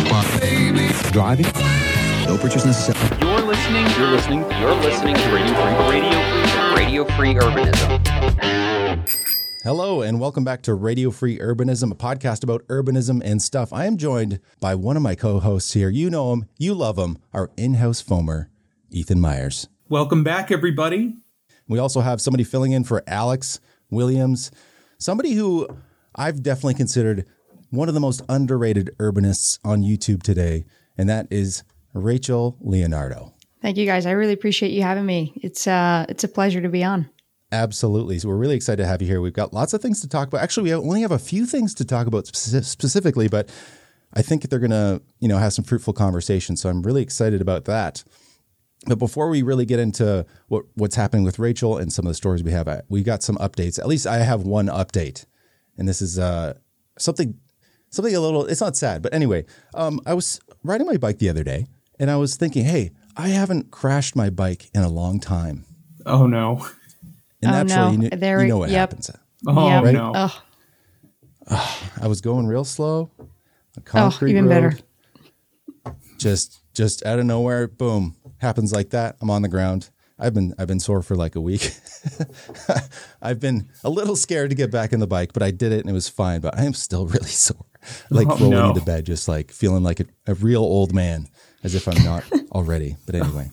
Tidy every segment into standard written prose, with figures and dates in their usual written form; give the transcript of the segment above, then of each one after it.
Driving? No purchase necessary. You're listening to Radio Free Urbanism. Hello, and welcome back to Radio Free Urbanism, a podcast about urbanism and stuff. I am joined by one of my co-hosts here. You know him, you love him, our in-house foamer, Ethan Myers. Welcome back, everybody. We also have somebody filling in for Alex Williams, somebody who I've definitely considered one of the most underrated urbanists on YouTube today, and that is Rachel Leonardo. Thank you, guys. I really appreciate you having me. It's a pleasure to be on. Absolutely. So we're really excited to have you here. We've got lots of things to talk about. Actually, we only have a few things to talk about specifically, but I think they're going to, have some fruitful conversations. So I'm really excited about that. But before we really get into what's happening with Rachel and some of the stories we got some updates. At least I have one update, and this is something a little. It's not sad, but anyway, I was riding my bike the other day, and I was thinking, hey, I haven't crashed my bike in a long time. Oh no! And naturally, you know what happens. Oh yep. right? No! Oh. I was going real slow. A concrete even road, better. Just out of nowhere, boom, happens like that. I'm on the ground. I've been sore for like a week. I've been a little scared to get back in the bike, but I did it and it was fine. But I am still really sore, rolling into bed, just like feeling like a real old man, as if I'm not already. But anyway,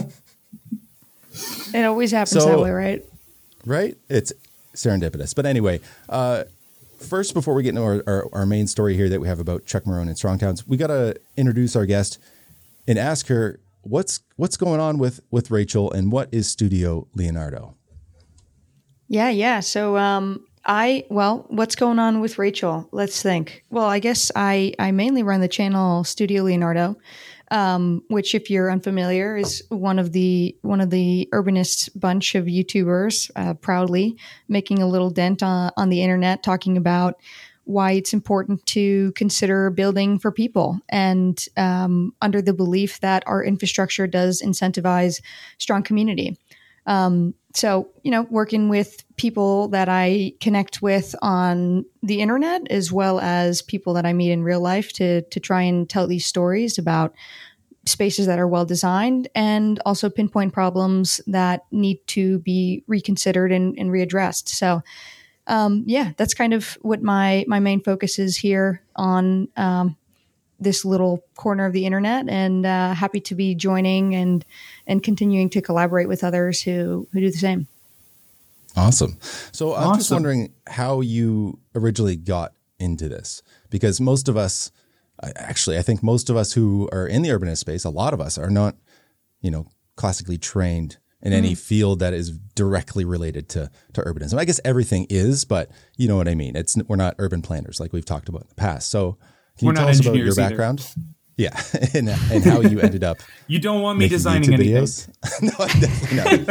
It always happens that way, right? Right? It's serendipitous. But anyway, first, before we get into our main story here that we have about Chuck Marohn and Strong Towns, we got to introduce our guest and ask her what's going on with Rachel and what is Studio Leonardo? Yeah. So, what's going on with Rachel? Let's think. Well, I guess I mainly run the channel Studio Leonardo, which, if you're unfamiliar, is one of the urbanist bunch of YouTubers, proudly making a little dent on the internet, talking about why it's important to consider building for people, and under the belief that our infrastructure does incentivize strong community. So, working with people that I connect with on the internet, as well as people that I meet in real life to try and tell these stories about spaces that are well designed and also pinpoint problems that need to be reconsidered and readdressed. So, that's kind of what my main focus is here on this little corner of the internet, and happy to be joining and continuing to collaborate with others who do the same. Awesome. So I'm just wondering how you originally got into this, because most of us, I think most of us who are in the urbanist space, a lot of us are not, classically trained in any field that is directly related to urbanism. I guess everything is, but you know what I mean? We're not urban planners like we've talked about in the past. So can you tell us about your background? Yeah. and how you ended up. You don't want me designing anything. Videos? No,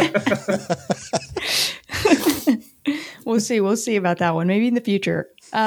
definitely not. We'll see about that one. Maybe in the future.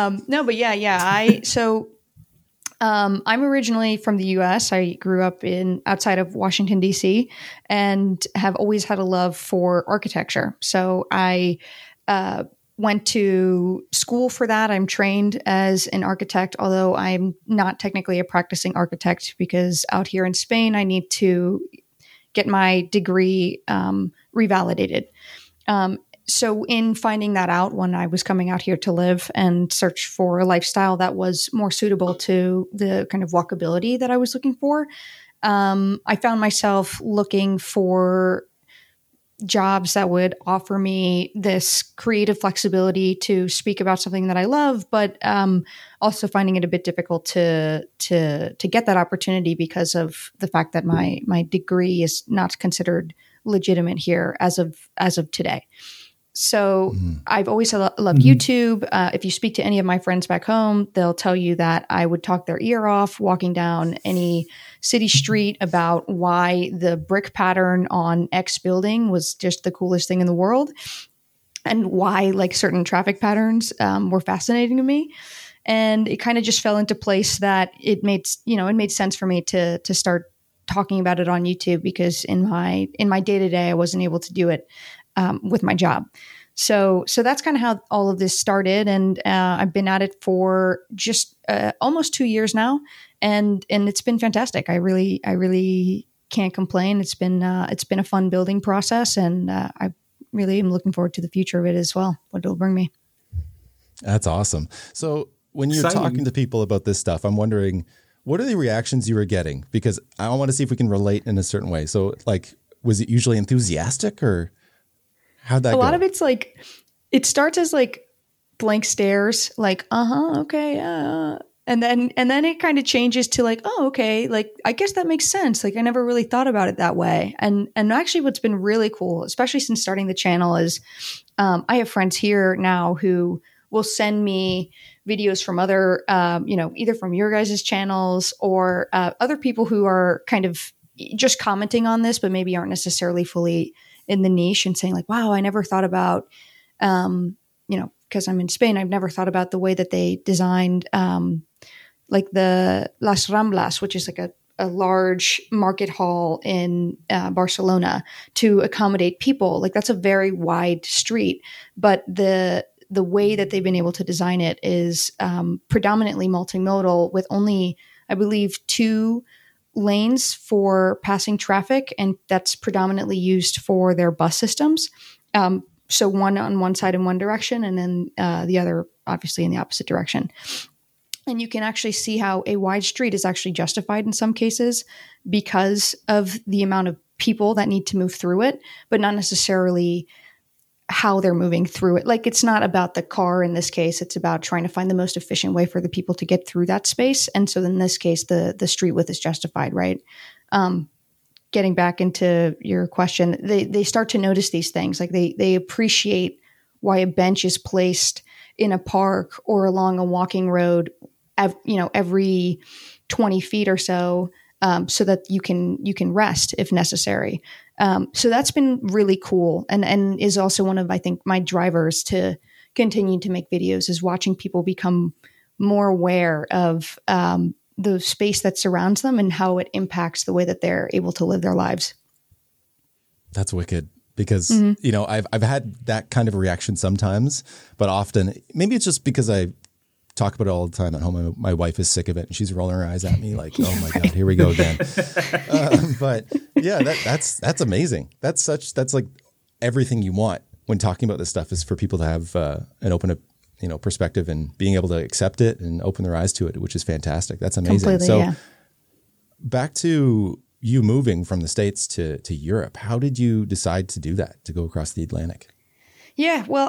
I'm originally from the U.S. I grew up outside of Washington, D.C., and have always had a love for architecture. So I went to school for that. I'm trained as an architect, although I'm not technically a practicing architect, because out here in Spain, I need to get my degree revalidated. So in finding that out, when I was coming out here to live and search for a lifestyle that was more suitable to the kind of walkability that I was looking for, I found myself looking for jobs that would offer me this creative flexibility to speak about something that I love, but also finding it a bit difficult to get that opportunity because of the fact that my degree is not considered legitimate here as of today. So I've always loved YouTube. If you speak to any of my friends back home, they'll tell you that I would talk their ear off walking down any city street about why the brick pattern on X building was just the coolest thing in the world, and why certain traffic patterns were fascinating to me. And it kind of just fell into place that it made sense for me to start talking about it on YouTube, because in my day-to-day, I wasn't able to do it with my job. So that's kind of how all of this started, and I've been at it for just almost 2 years now, and it's been fantastic. I really can't complain. It's been a fun building process, and I really am looking forward to the future of it as well. What it'll bring me. That's awesome. So when you're Exciting. talking to people about this stuff, I'm wondering, what are the reactions you were getting? Because I want to see if we can relate in a certain way. So like, was it usually enthusiastic, or how'd that go? A lot of it's like, it starts as like blank stares, like, okay, and then it kind of changes to like, oh, okay, like, I guess that makes sense. Like, I never really thought about it that way. And actually what's been really cool, especially since starting the channel, is I have friends here now who will send me videos from other, either from your guys' channels or other people who are kind of just commenting on this, but maybe aren't necessarily fully in the niche, and saying like, wow, I never thought about, because I'm in Spain, I've never thought about the way that they designed like the Las Ramblas, which is like a large market hall in Barcelona, to accommodate people. Like, that's a very wide street, but the way that they've been able to design it is predominantly multimodal, with only, I believe, 2 lanes for passing traffic, and that's predominantly used for their bus systems. So one on one side in one direction, and then the other obviously in the opposite direction. And you can actually see how a wide street is actually justified in some cases because of the amount of people that need to move through it, but not necessarily how they're moving through it. Like, it's not about the car in this case. It's about trying to find the most efficient way for the people to get through that space. And so in this case, the street width is justified, right? Getting back into your question, they start to notice these things. Like, they appreciate why a bench is placed in a park or along a walking road, every 20 feet or so, so that you can rest if necessary. So that's been really cool, and is also one of, I think, my drivers to continue to make videos, is watching people become more aware of the space that surrounds them and how it impacts the way that they're able to live their lives. That's wicked. Because, I've had that kind of reaction sometimes, but often, maybe it's just because I talk about it all the time at home. My wife is sick of it, and she's rolling her eyes at me like, oh my God, here we go again. But yeah, that's amazing. That's like everything you want when talking about this stuff, is for people to have an open, perspective, and being able to accept it and open their eyes to it, which is fantastic. That's amazing. Completely, so yeah. Back to you moving from the States to Europe. How did you decide to do that, to go across the Atlantic? Yeah, well,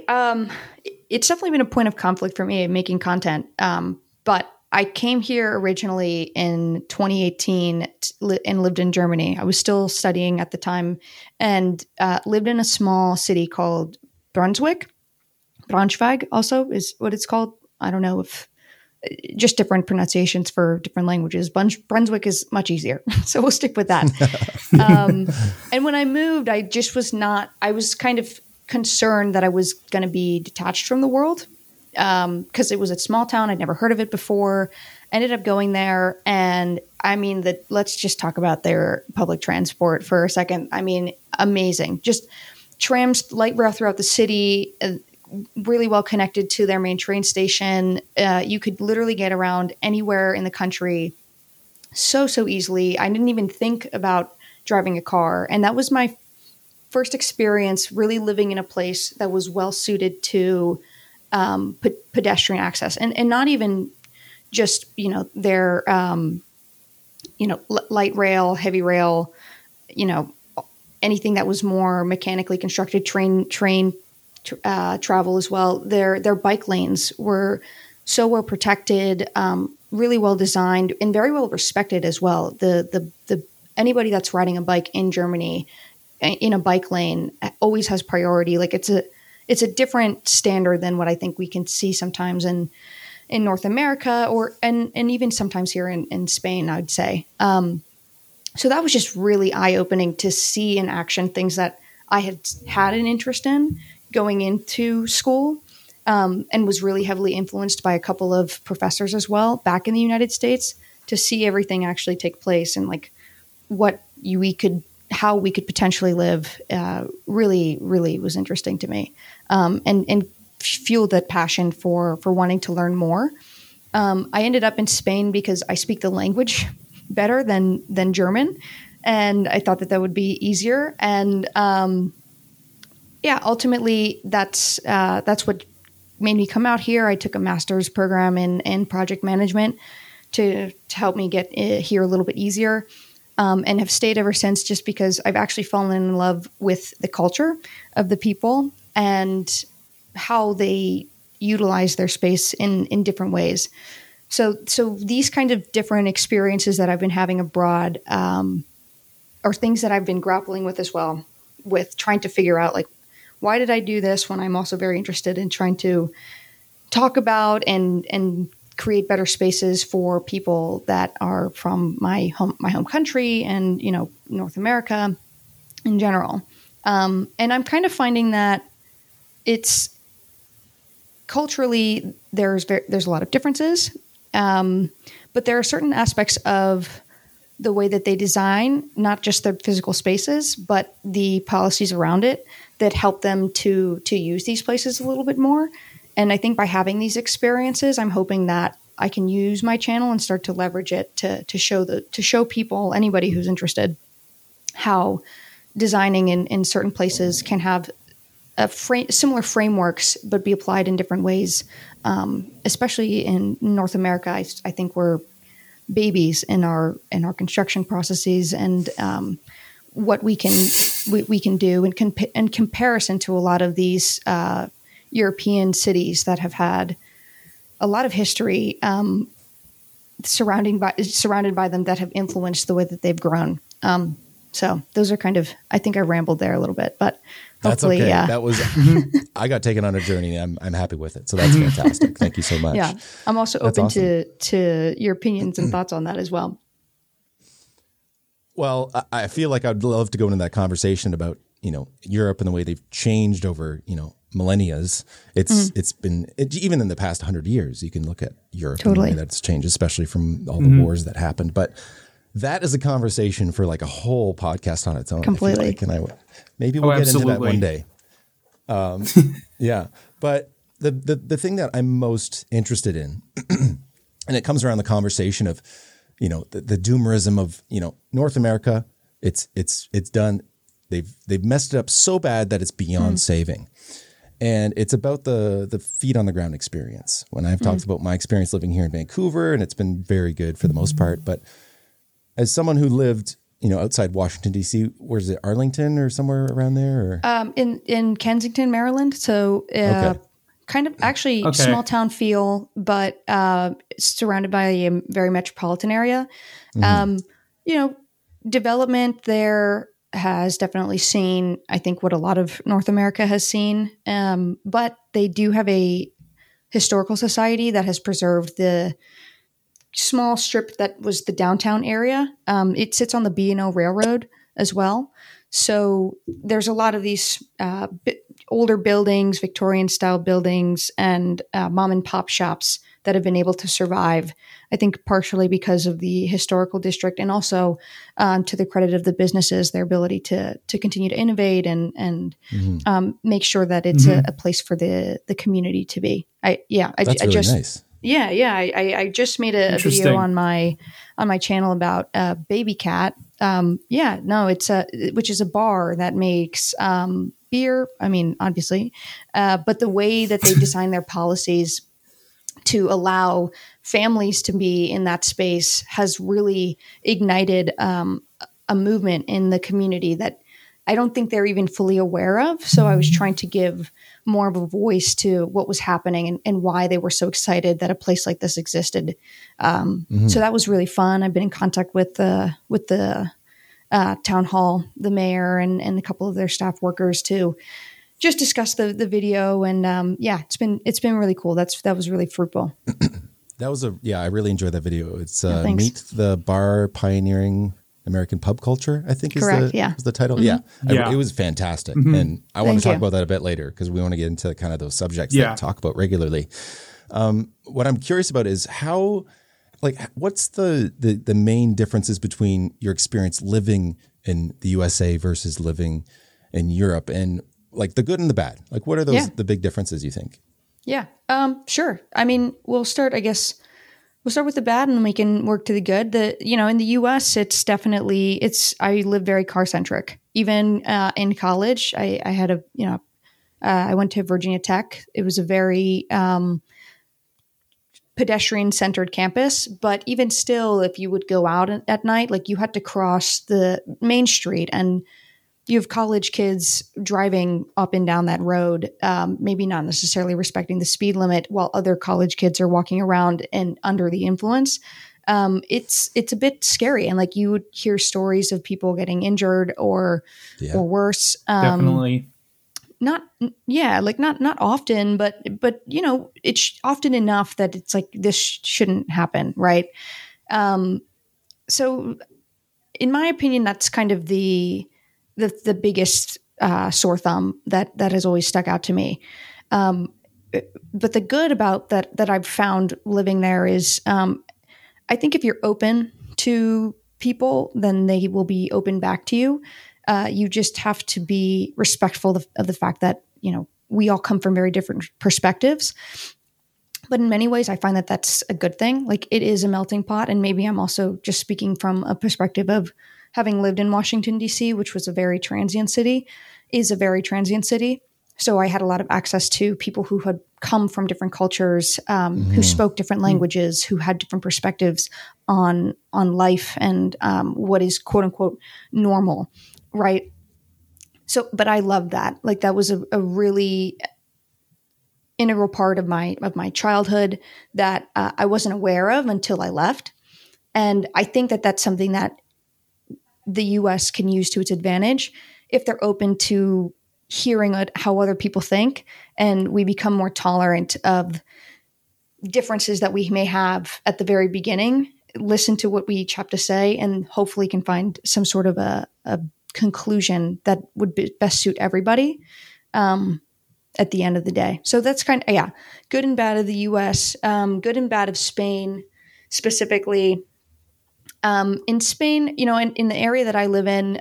it's definitely been a point of conflict for me making content. But I came here originally in 2018 and lived in Germany. I was still studying at the time, and lived in a small city called Brunswick. Braunschweig also is what it's called. I don't know if just different pronunciations for different languages. Brunswick is much easier, so we'll stick with that. And when I moved, I was kind of concerned that I was going to be detached from the world, because it was a small town. I'd never heard of it before. Ended up going there, and let's just talk about their public transport for a second. Amazing. Just trams, light rail throughout the city, really well connected to their main train station. You could literally get around anywhere in the country so easily. I didn't even think about driving a car, and that was my first experience really living in a place that was well suited to pedestrian access, and not even just their light rail, heavy rail, anything that was more mechanically constructed, train travel as well. Their bike lanes were so well protected, really well designed, and very well respected as well. The anybody that's riding a bike in Germany in a bike lane always has priority. Like, it's a different standard than what I think we can see sometimes in North America, and even sometimes here in Spain, I'd say. So that was just really eye-opening to see in action things that I had an interest in going into school, and was really heavily influenced by a couple of professors as well back in the United States, to see everything actually take place, and like what we could how we could potentially live really, really was interesting to me, and fueled that passion for wanting to learn more. I ended up in Spain because I speak the language better than German, and I thought that would be easier. And ultimately, that's what made me come out here. I took a master's program in project management to help me get here a little bit easier, and have stayed ever since, just because I've actually fallen in love with the culture of the people and how they utilize their space in different ways. So these kind of different experiences that I've been having abroad are things that I've been grappling with as well, with trying to figure out, like, why did I do this, when I'm also very interested in trying to talk about and create better spaces for people that are from my home country and, North America in general. And I'm kind of finding that it's culturally, there's a lot of differences, but there are certain aspects of the way that they design, not just their physical spaces, but the policies around it that help them to use these places a little bit more. And I think by having these experiences, I'm hoping that I can use my channel and start to leverage it to show people, anybody who's interested, how designing in certain places can have similar frameworks, but be applied in different ways. Especially in North America, I think we're babies in our construction processes, and what we can do in comparison to a lot of these European cities that have had a lot of history surrounded by them that have influenced the way that they've grown. So those are kind of, I think I rambled there a little bit, but hopefully, that's okay. yeah. That was, I got taken on a journey. I'm happy with it. So that's fantastic. Thank you so much. Yeah. I'm also That's open awesome. to your opinions and thoughts on that as well. Well, I feel like I'd love to go into that conversation about, Europe and the way they've changed over, millennia. It's been, even in the past 100 years, you can look at Europe and the way that's changed, especially from all the wars that happened. But that is a conversation for like a whole podcast on its own. Completely. I feel like, and maybe we'll get into that one day. Yeah. But the thing that I'm most interested in, and it comes around the conversation of, the doomerism of, North America, it's done. They've messed it up so bad that it's beyond saving. And it's about the feet on the ground experience. When I've talked about my experience living here in Vancouver, and it's been very good for the most part, but as someone who lived, outside Washington, D.C., where's it, Arlington or somewhere around there? Or? In Kensington, Maryland. So kind of actually small town feel, but surrounded by a very metropolitan area. Development there has definitely seen, I think, what a lot of North America has seen. But they do have a historical society that has preserved the small strip that was the downtown area. It sits on the B&O Railroad as well. So there's a lot of these older buildings, Victorian style buildings, and mom and pop shops that have been able to survive, I think partially because of the historical district, and also to the credit of the businesses, their ability to continue to innovate and make sure that it's a place for the community to be. That's really nice. I just made a video on my channel about Baby Cat. It's which is a bar that makes beer. I mean, obviously, but the way that they design their policies to allow families to be in that space has really ignited a movement in the community that I don't think they're even fully aware of. So I was trying to give more of a voice to what was happening and why they were so excited that a place like this existed. So that was really fun. I've been in contact with the town hall, the mayor, and a couple of their staff workers to just discuss the video. And it's been really cool. That was really fruitful. I really enjoyed that video. It's thanks. Meet the Bar Pioneering American Pub Culture, I think Correct, is the title. Yeah. It was fantastic. And I want to talk about that a bit later because we want to get into kind of those subjects that we talk about regularly. What I'm curious about is how like, what's the main differences between your experience living in the USA versus living in Europe, and like the good and the bad? Like, what are those the big differences you think? Yeah, sure. I mean, we'll start with the bad, and then we can work to the good. In the U.S., it's definitely I live very car centric. Even in college, I had I went to Virginia Tech. It was a very pedestrian centered campus, but even still, if you would go out at night, like you had to cross the main street, and you have college kids driving up and down that road, maybe not necessarily respecting the speed limit, while other college kids are walking around and under the influence. It's a bit scary, and like you would hear stories of people getting injured or worse. Definitely. Not often, but it's often enough that it's like this shouldn't happen, right? So, in my opinion, that's kind of the biggest sore thumb that has always stuck out to me. But the good about that I've found living there is, I think if you're open to people, then they will be open back to you. You just have to be respectful of the fact that, we all come from very different perspectives. But in many ways, I find that that's a good thing. Like, it is a melting pot. And maybe I'm also just speaking from a perspective of having lived in Washington, D.C., which was a very transient city. So I had a lot of access to people who had come from different cultures, who spoke different languages, who had different perspectives on life and what is quote unquote normal, right? So, but I loved that. Like, that was a really integral part of my childhood that I wasn't aware of until I left. And I think that that's something that the U.S. can use to its advantage if they're open to hearing how other people think, and we become more tolerant of differences that we may have at the very beginning, listen to what we each have to say, and hopefully can find some sort of a conclusion that would best suit everybody at the end of the day. So that's kind of, good and bad of the U.S., good and bad of Spain specifically. In Spain, in the area that I live in,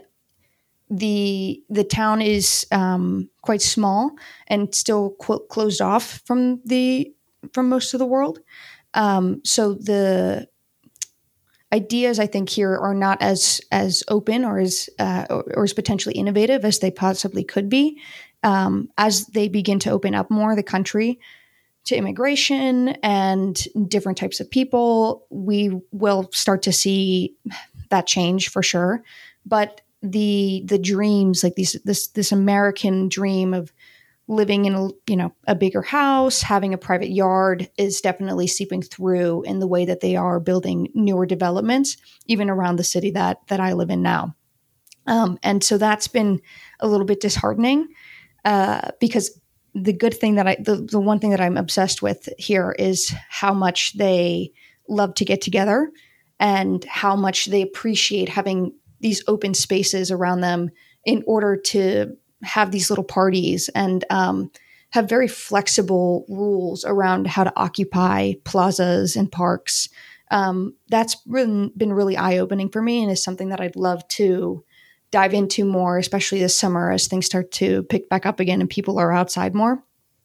the town is quite small and still closed off from most of the world. So the ideas, I think, here are not as open or as potentially innovative as they possibly could be. As they begin to open up more the country to immigration and different types of people, we will start to see that change for sure. But the dreams, like this American dream of living in a bigger house, having a private yard, is definitely seeping through in the way that they are building newer developments, even around the city that I live in now. And so that's been a little bit disheartening, because the good thing that the one thing that I'm obsessed with here is how much they love to get together and how much they appreciate having these open spaces around them in order to have these little parties and have very flexible rules around how to occupy plazas and parks. That's been really eye-opening for me, and is something that I'd love to dive into more, especially this summer as things start to pick back up again and people are outside more,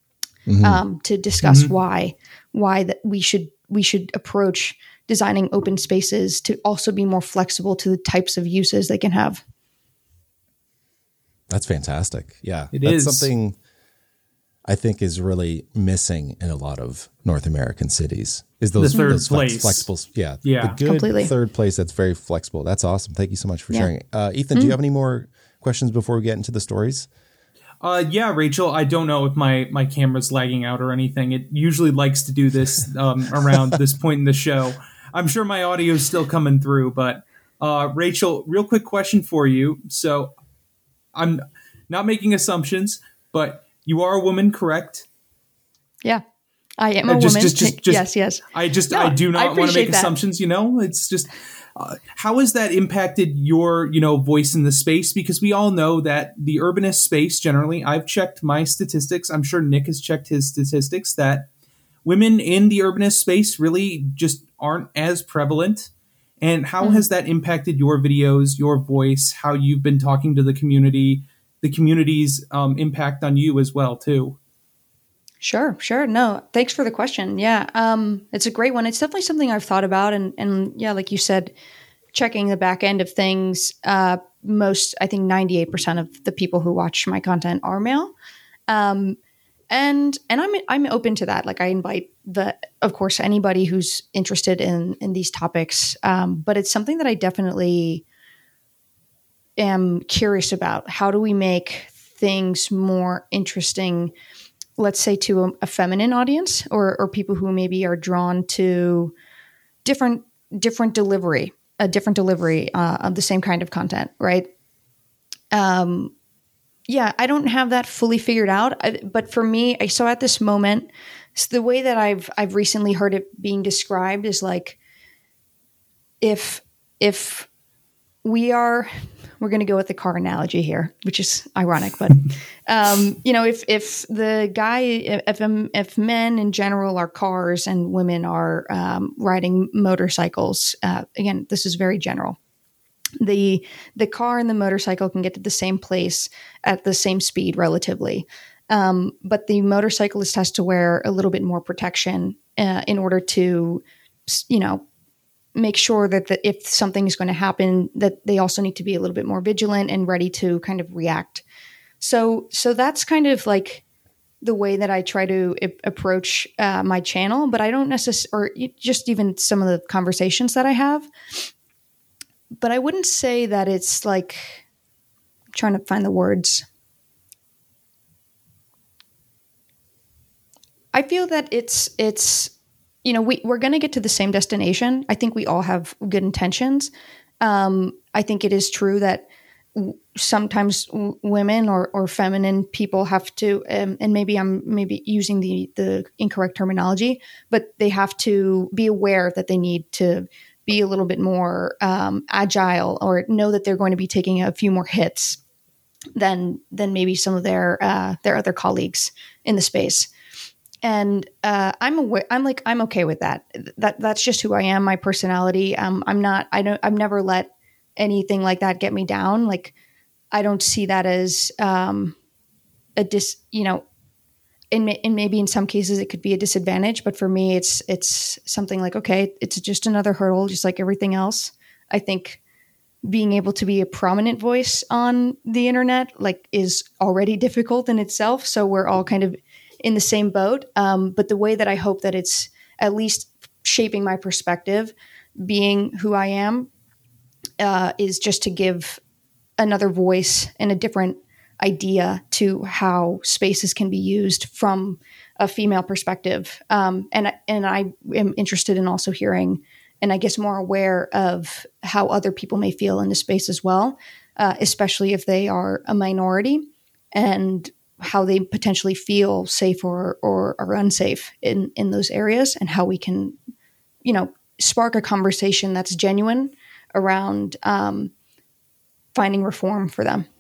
to discuss why that we should approach designing open spaces to also be more flexible to the types of uses they can have. That's fantastic. Yeah. That's something I think is really missing in a lot of North American cities, is those flexible. Yeah. The good completely. Third place that's very flexible. That's awesome. Thank you so much for sharing. Ethan, do you have any more questions before we get into the stories? Yeah, Rachel, I don't know if my camera's lagging out or anything. It usually likes to do this around this point in the show. I'm sure my audio is still coming through, but Rachel, real quick question for you. So I'm not making assumptions, but you are a woman, correct? Yeah, I am a woman. Yes. I do not want to make assumptions, it's just, how has that impacted your, voice in the space? Because we all know that the urbanist space generally, I've checked my statistics. I'm sure Nick has checked his statistics, that women in the urbanist space really just aren't as prevalent. And how has that impacted your videos, your voice, how you've been talking to the community's impact on you as well, too? Sure. No, thanks for the question. Yeah, it's a great one. It's definitely something I've thought about. And yeah, like you said, checking the back end of things, I think 98% of the people who watch my content are male. And I'm open to that. Like I invite of course, anybody who's interested in these topics. But it's something that I definitely am curious about. How do we make things more interesting, let's say to a feminine audience or people who maybe are drawn to different delivery, a different delivery of the same kind of content, right? Yeah, I don't have that fully figured out, but for me, so at this moment, the way that I've recently heard it being described is like, if we're going to go with the car analogy here, which is ironic, but if the guy, if men in general are cars and women are riding motorcycles, again, this is very general. The car and the motorcycle can get to the same place at the same speed relatively. But the motorcyclist has to wear a little bit more protection in order to, make sure that if something is going to happen, that they also need to be a little bit more vigilant and ready to kind of react. So that's kind of like the way that I try to approach my channel, but I don't necessarily, or just even some of the conversations that I have. But I wouldn't say that it's like, I'm trying to find the words. I feel that it's we're going to get to the same destination. I think we all have good intentions. I think it is true that sometimes women or feminine people have to, and maybe I'm using the incorrect terminology, but they have to be aware that they need to be a little bit more agile or know that they're going to be taking a few more hits than maybe some of their other colleagues in the space. And I'm okay with that. That's just who I am, my personality. I've never let anything like that get me down. Like I don't see that as and maybe in some cases it could be a disadvantage, but for me, it's something like, okay, it's just another hurdle, just like everything else. I think being able to be a prominent voice on the internet, like, is already difficult in itself. So we're all kind of in the same boat. But the way that I hope that it's at least shaping my perspective, being who I am, is just to give another voice and a different idea to how spaces can be used from a female perspective. And I am interested in also hearing, and I guess more aware of how other people may feel in the space as well, especially if they are a minority, and how they potentially feel safe or unsafe in those areas, and how we can, spark a conversation that's genuine around finding reform for them.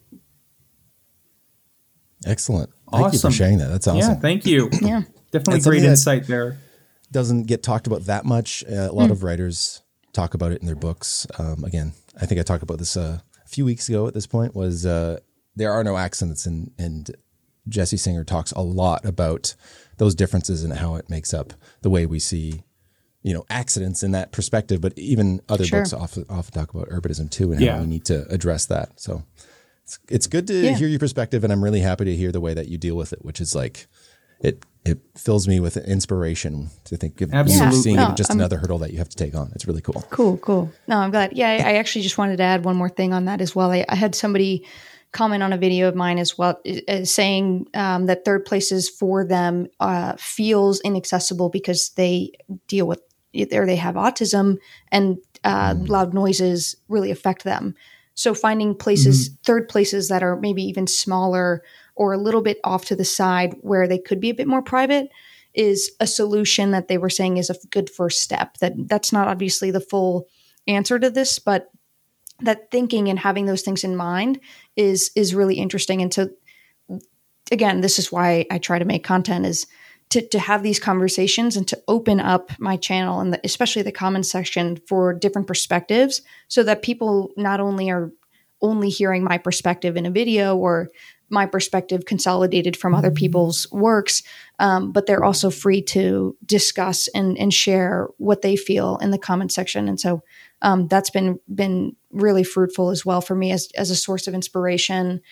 Excellent. Thank you for sharing that. That's awesome. Yeah, thank you. Yeah. Definitely great insight there. Doesn't get talked about that much. A lot of writers talk about it in their books. Again, I think I talked about this a few weeks ago at this point, was There Are No Accidents, and Jesse Singer talks a lot about those differences and how it makes up the way we see, accidents in that perspective. But even other books often talk about urbanism too, and how we need to address that. So it's good to hear your perspective, and I'm really happy to hear the way that you deal with it, which is like, it fills me with inspiration to think of seeing it just another hurdle that you have to take on. It's really cool. Cool. No, I'm glad. Yeah, I actually just wanted to add one more thing on that as well. I had somebody comment on a video of mine as well, saying that third places for them feels inaccessible because they deal with, either they have autism and loud noises really affect them. So finding places, third places that are maybe even smaller or a little bit off to the side where they could be a bit more private is a solution that they were saying is a good first step. That's not obviously the full answer to this, but that thinking and having those things in mind is really interesting. And so again, this is why I try to make content, is to have these conversations and to open up my channel and especially the comment section for different perspectives, so that people not only are only hearing my perspective in a video or my perspective consolidated from other people's works, but they're also free to discuss and share what they feel in the comment section. And so that's been really fruitful as well for me as a source of inspiration,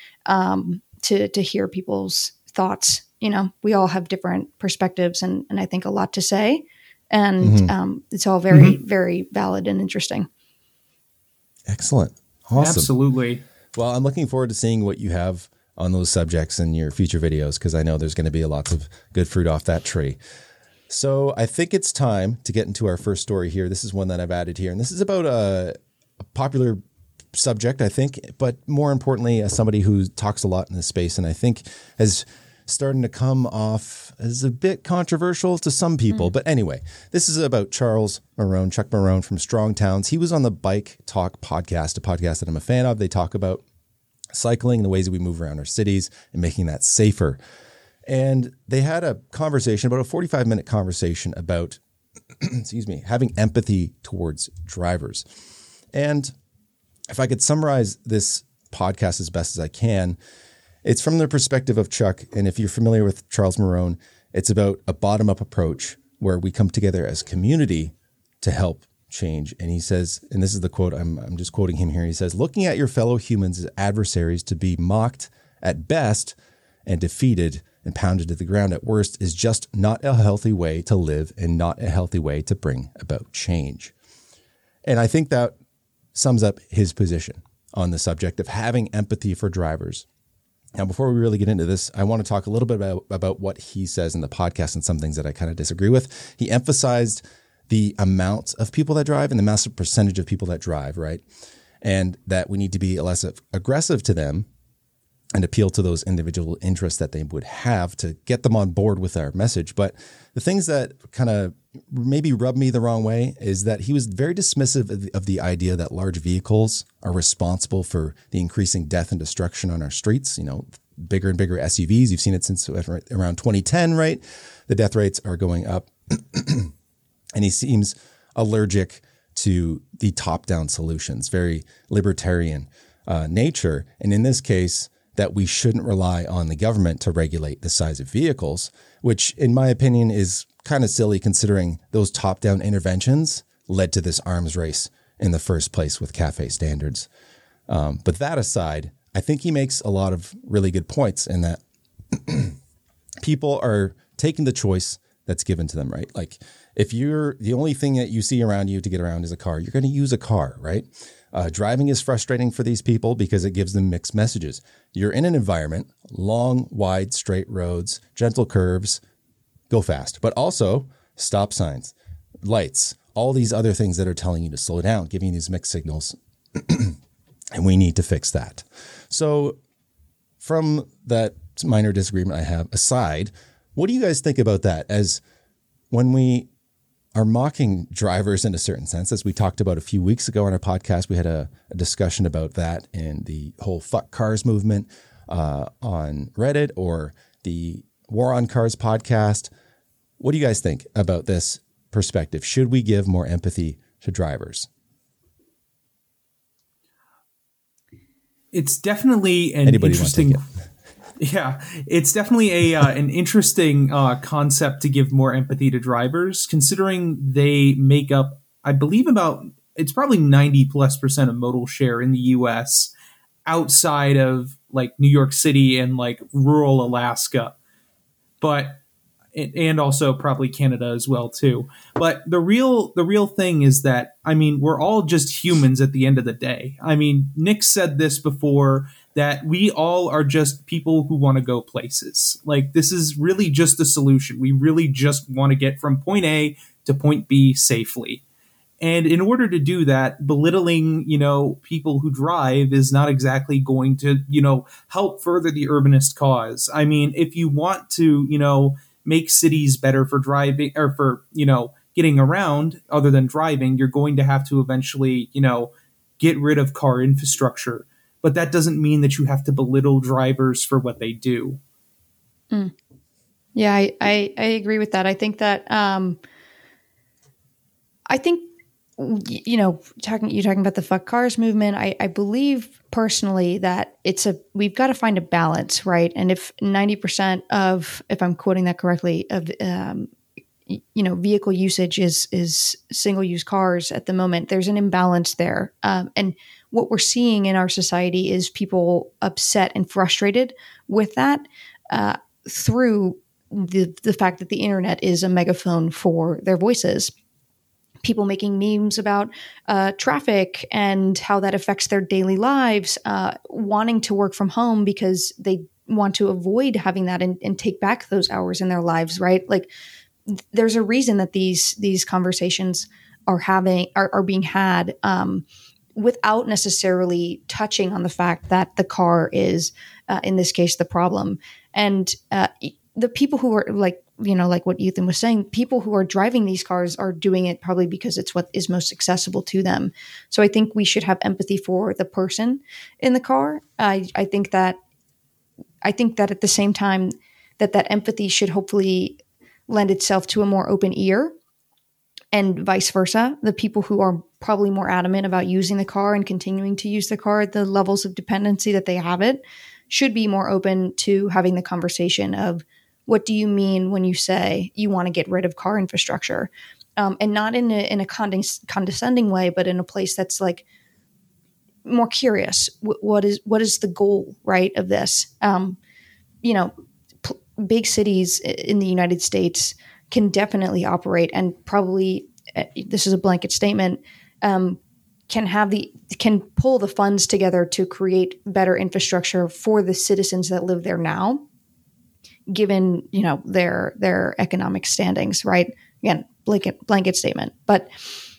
to hear people's thoughts. You know, we all have different perspectives and I think a lot to say, and it's all very, very valid and interesting. Excellent. Awesome. Absolutely. Well, I'm looking forward to seeing what you have on those subjects in your future videos, because I know there's going to be lots of good fruit off that tree. So I think it's time to get into our first story here. This is one that I've added here, and this is about a popular subject, I think, but more importantly, as somebody who talks a lot in this space, and I think is starting to come off as a bit controversial to some people. But anyway, this is about Charles Marohn, Chuck Marohn from Strong Towns. He was on the Bike Talk podcast, a podcast that I'm a fan of. They talk about cycling and the ways that we move around our cities and making that safer. And they had a conversation, about a 45-minute conversation about, excuse me, having empathy towards drivers. And if I could summarize this podcast as best as I can, it's from the perspective of Chuck. And if you're familiar with Charles Marohn, it's about a bottom-up approach where we come together as a community to help change. And he says, and this is the quote, I'm just quoting him here. He says, looking at your fellow humans as adversaries to be mocked at best and defeated and pounded to the ground at worst is just not a healthy way to live and not a healthy way to bring about change. And I think that sums up his position on the subject of having empathy for drivers. Now, before we really get into this, I want to talk a little bit about what he says in the podcast and some things that I kind of disagree with. He emphasized the amount of people that drive and the massive percentage of people that drive, right? And that we need to be less aggressive to them and appeal to those individual interests that they would have to get them on board with our message. But the things that kind of maybe rubbed me the wrong way is that he was very dismissive of the idea that large vehicles are responsible for the increasing death and destruction on our streets. You know, bigger and bigger SUVs. You've seen it since around 2010, right? The death rates are going up. And he seems allergic to the top-down solutions, very libertarian nature. And in this case, that we shouldn't rely on the government to regulate the size of vehicles, which in my opinion is kind of silly considering those top-down interventions led to this arms race in the first place with CAFE standards. But that aside, I think he makes a lot of really good points in that people are taking the choice that's given to them, right? Like if you're the only thing that you see around you to get around is a car, you're going to use a car, right? Driving is frustrating for these people because it gives them mixed messages. You're in an environment, long, wide, straight roads, gentle curves, go fast, but also stop signs, lights, all these other things that are telling you to slow down, giving you these mixed signals. And we need to fix that. So from that minor disagreement I have aside, what do you guys think about that? As when we are mocking drivers in a certain sense, as we talked about a few weeks ago on our podcast, we had a discussion about that and the whole fuck cars movement on Reddit or the War on Cars podcast. What do you guys think about this perspective? Should we give more empathy to drivers? It's definitely an interesting. Yeah, it's definitely an interesting concept to give more empathy to drivers, considering they make up, I believe, it's probably 90+% of modal share in the U.S. outside of like New York City and like rural Alaska, and also probably Canada as well too. But the real thing is that, I mean, we're all just humans at the end of the day. I mean, Nick said this before, that we all are just people who want to go places. Like, this is really just a solution. We really just want to get from point A to point B safely. And in order to do that, belittling, people who drive is not exactly going to, help further the urbanist cause. I mean, if you want to, make cities better for driving or for, getting around other than driving, you're going to have to eventually, get rid of car infrastructure. But that doesn't mean that you have to belittle drivers for what they do. Yeah, Yeah, I agree with that. I think that you're talking about the fuck cars movement. I believe personally that we've got to find a balance, right? And if 90% of, if I'm quoting that correctly, of vehicle usage is single use cars at the moment, there's an imbalance there. And what we're seeing in our society is people upset and frustrated with that through the fact that the internet is a megaphone for their voices. People making memes about traffic and how that affects their daily lives, wanting to work from home because they want to avoid having that and take back those hours in their lives, right? Like, there's a reason that these conversations are being had without necessarily touching on the fact that the car is, in this case, the problem. And the people who are like what Ethan was saying, people who are driving these cars are doing it probably because it's what is most accessible to them. So I think we should have empathy for the person in the car. I think that at the same time that empathy should hopefully lend itself to a more open ear, and vice versa. The people who are probably more adamant about using the car and continuing to use the car at the levels of dependency that they have it should be more open to having the conversation of, what do you mean when you say you want to get rid of car infrastructure? And not in a condescending way, but in a place that's like more curious. What is the goal, right, of this? Big cities in the United States can definitely operate, and probably, this is a blanket statement, can pull the funds together to create better infrastructure for the citizens that live there now, given their economic standings, right? Again, blanket statement, but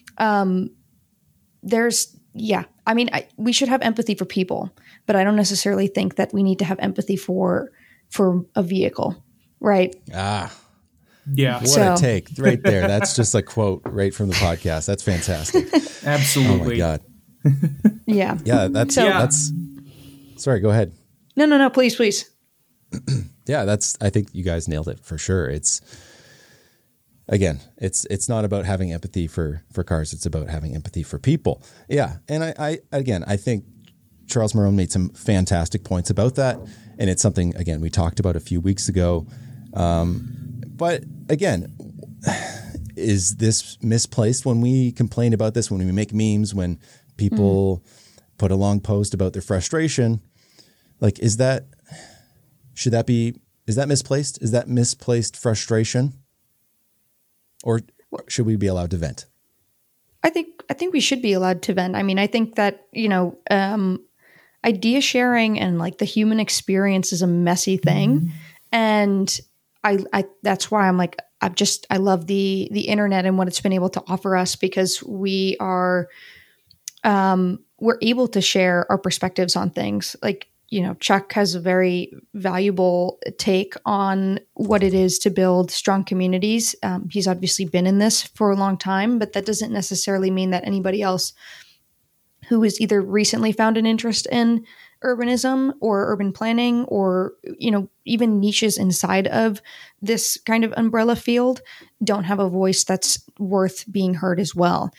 we should have empathy for people, but I don't necessarily think that we need to have empathy for a vehicle, right? Yeah. What a take right there. That's just a quote right from the podcast. That's fantastic. Absolutely. Oh my God. Yeah. Yeah. That's, sorry, go ahead. No, please. Yeah. I think you guys nailed it for sure. It's not about having empathy for cars. It's about having empathy for people. Yeah. And I think Charles Marohn made some fantastic points about that. And it's something, again, we talked about a few weeks ago. But again, is this misplaced when we complain about this, when we make memes, when people put a long post about their frustration? Like, is that misplaced? Is that misplaced frustration? Or should we be allowed to vent? I think we should be allowed to vent. I mean, I think that, idea sharing and like the human experience is a messy thing. And I that's why I'm like, I love the internet and what it's been able to offer us, because we're able to share our perspectives on things. Like, Chuck has a very valuable take on what it is to build strong communities. He's obviously been in this for a long time, but that doesn't necessarily mean that anybody else who has either recently found an interest in urbanism or urban planning, or, even niches inside of this kind of umbrella field, don't have a voice that's worth being heard as well.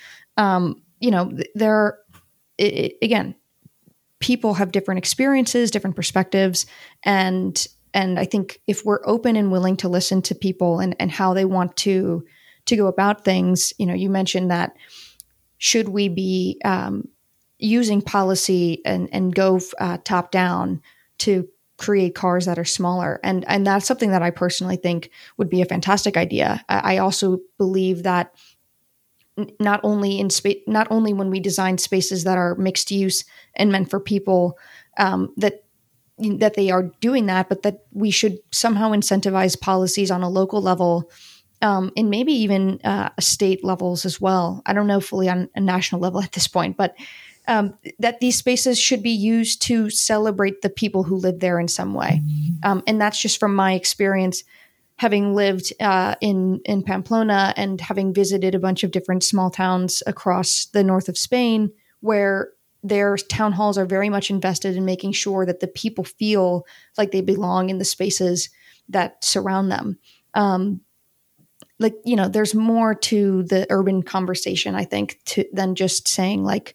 Again, people have different experiences, different perspectives. And I think if we're open and willing to listen to people and how they want to go about things, you mentioned that, should we be using policy and go top down to create cars that are smaller. And that's something that I personally think would be a fantastic idea. I also believe that not only when we design spaces that are mixed use and meant for people, that they are doing that, but that we should somehow incentivize policies on a local level, and maybe even state levels as well. I don't know fully on a national level at this point, but that these spaces should be used to celebrate the people who live there in some way. And that's just from my experience, having lived in Pamplona and having visited a bunch of different small towns across the north of Spain, where their town halls are very much invested in making sure that the people feel like they belong in the spaces that surround them. like, there's more to the urban conversation, I think, than just saying like,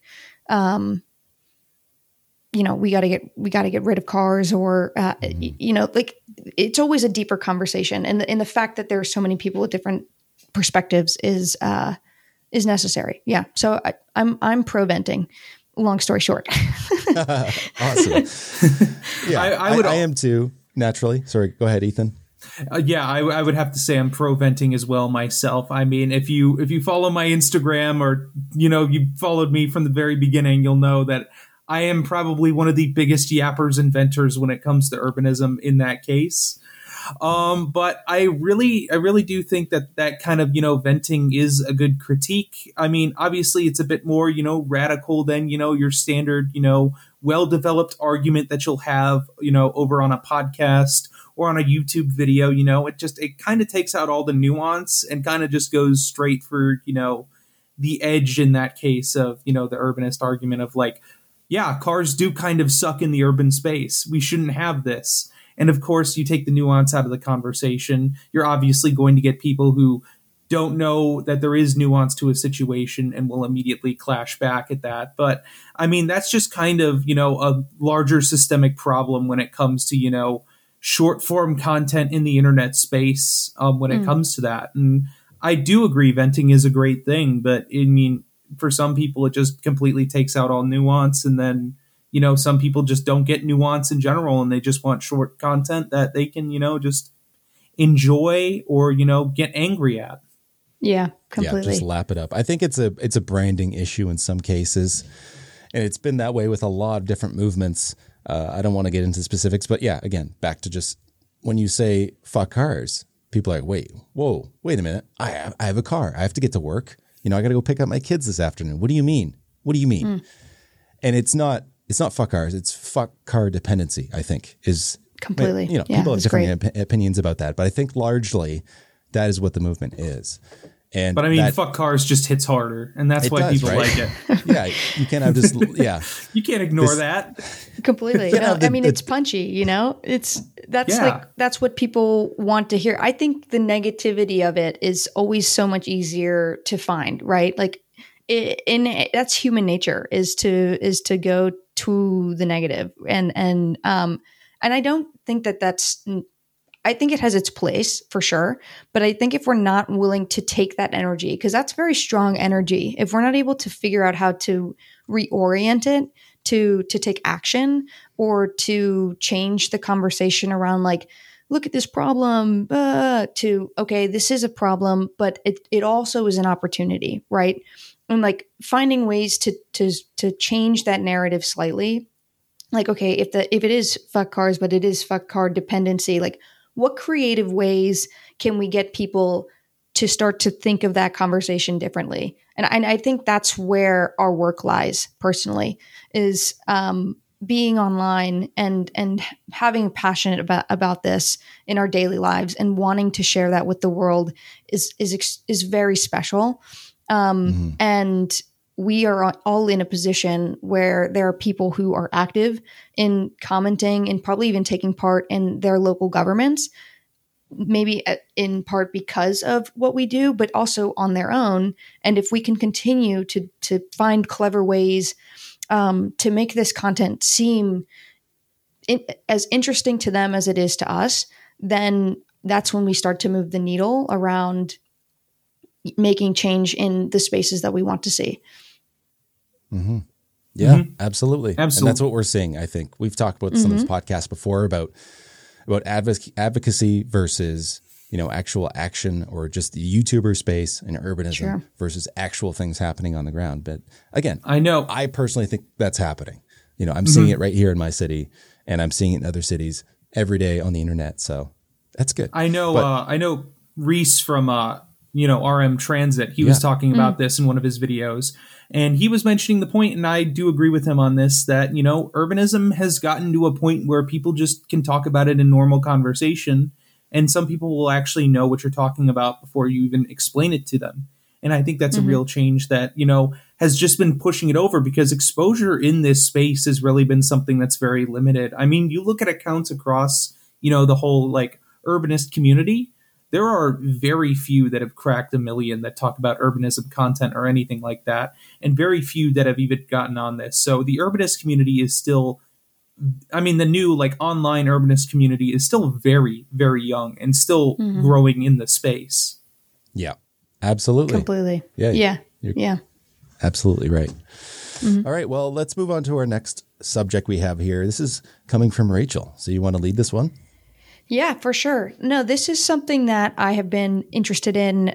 we got to get rid of cars, or, like, it's always a deeper conversation. And the fact that there are so many people with different perspectives is necessary. Yeah. So I'm pro venting. Long story short. Awesome. Yeah, I am too, naturally. Sorry, go ahead, Ethan. I would have to say I'm pro venting as well myself. I mean, if you follow my Instagram, or you followed me from the very beginning, you'll know that I am probably one of the biggest yappers and venters when it comes to urbanism in that case. But I really do think that kind of, venting is a good critique. I mean, obviously it's a bit more, radical than, your standard, well-developed argument that you'll have, over on a podcast or on a YouTube video. It kind of takes out all the nuance and kind of just goes straight for, the edge in that case of, the urbanist argument of like, yeah, cars do kind of suck in the urban space. We shouldn't have this. And of course, you take the nuance out of the conversation, you're obviously going to get people who don't know that there is nuance to a situation and will immediately clash back at that. But I mean, that's just kind of, a larger systemic problem when it comes to, short form content in the internet space when it comes to that. And I do agree venting is a great thing, but I mean, for some people, it just completely takes out all nuance. And then, some people just don't get nuance in general, and they just want short content that they can, just enjoy or, get angry at. Yeah, completely. Yeah, just lap it up. I think it's a branding issue in some cases, and it's been that way with a lot of different movements. I don't want to get into specifics, but yeah, again, back to just when you say fuck cars, people are like, wait a minute. I have a car. I have to get to work. I got to go pick up my kids this afternoon. What do you mean? And it's not fuck cars. It's fuck car dependency, I think, is completely. People have different opinions about that, but I think largely that is what the movement is. But I mean, fuck cars just hits harder, and that's why people like it. Yeah, you can't have this. Yeah, you can't ignore that completely. No, I mean, it's punchy. That's what people want to hear. I think the negativity of it is always so much easier to find, right? Like, that's human nature is to go to the negative, and I don't think that's. I think it has its place for sure, but I think if we're not willing to take that energy, because that's very strong energy, if we're not able to figure out how to reorient it to take action or to change the conversation around like, look at this problem, to, okay, this is a problem, but it also is an opportunity, right? And like finding ways to change that narrative slightly. Like, okay, if it is fuck cars, but it is fuck car dependency, like, what creative ways can we get people to start to think of that conversation differently? And I think that's where our work lies personally, is being online and having a passion about this in our daily lives and wanting to share that with the world is very special. And we are all in a position where there are people who are active in commenting and probably even taking part in their local governments, maybe in part because of what we do, but also on their own. And if we can continue to find clever ways to make this content seem as interesting to them as it is to us, then that's when we start to move the needle around making change in the spaces that we want to see. Mm-hmm. Yeah, absolutely. And that's what we're seeing. I think we've talked about this on this podcast before about advocacy versus, actual action, or just the YouTuber space and urbanism versus actual things happening on the ground. But again, I personally think that's happening. I'm seeing it right here in my city, and I'm seeing it in other cities every day on the internet. So that's good. I know Reese from, RM Transit. He was talking about this in one of his videos, and he was mentioning the point, and I do agree with him on this, that, urbanism has gotten to a point where people just can talk about it in normal conversation, and some people will actually know what you're talking about before you even explain it to them. And I think that's a real change that, has just been pushing it over, because exposure in this space has really been something that's very limited. I mean, you look at accounts across, the whole like urbanist community, there are very few that have cracked 1 million that talk about urbanism content or anything like that, and very few that have even gotten on this. So the urbanist community is still, I mean, the new like online urbanist community is still very, very young and still growing in the space. Yeah, absolutely. Completely. Yeah. Yeah. Absolutely right. All right. Well, let's move on to our next subject we have here. This is coming from Rachel. So you want to lead this one? Yeah, for sure. No, this is something that I have been interested in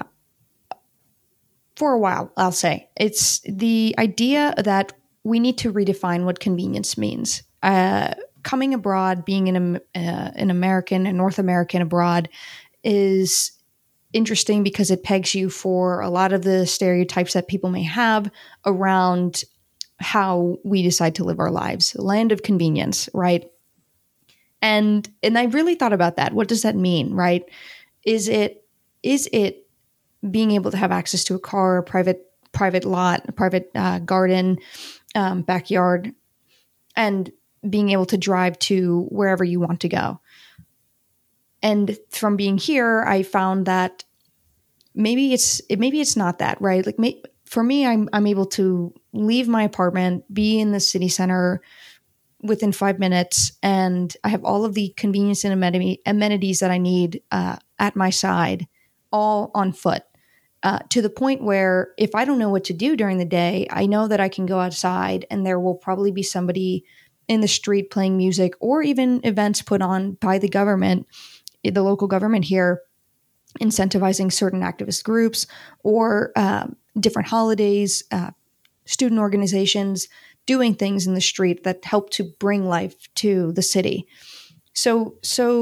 for a while, I'll say. It's the idea that we need to redefine what convenience means. Coming abroad, being an American, a North American abroad is interesting because it pegs you for a lot of the stereotypes that people may have around how we decide to live our lives. Land of convenience, right? And I really thought about that. What does that mean, right? Is it being able to have access to a car, a private lot, a private garden, backyard, and being able to drive to wherever you want to go? And from being here, I found that maybe it's not that, right? Like for me, I'm able to leave my apartment, be in the city center within 5 minutes, and I have all of the convenience and amenities that I need at my side, all on foot. To the point where if I don't know what to do during the day, I know that I can go outside and there will probably be somebody in the street playing music, or even events put on by the government, the local government here, incentivizing certain activist groups or different holidays, student organizations, doing things in the street that help to bring life to the city. So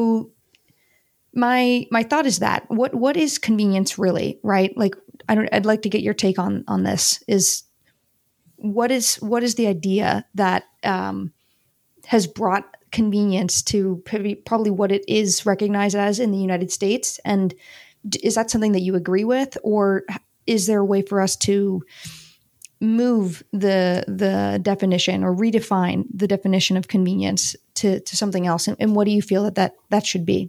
my thought is that what is convenience really, right? Like I'd like to get your take on this. Is what is the idea that has brought convenience to probably what it is recognized as in the United States? And is that something that you agree with, or is there a way for us to move the definition or redefine the definition of convenience to something else? And what do you feel that should be?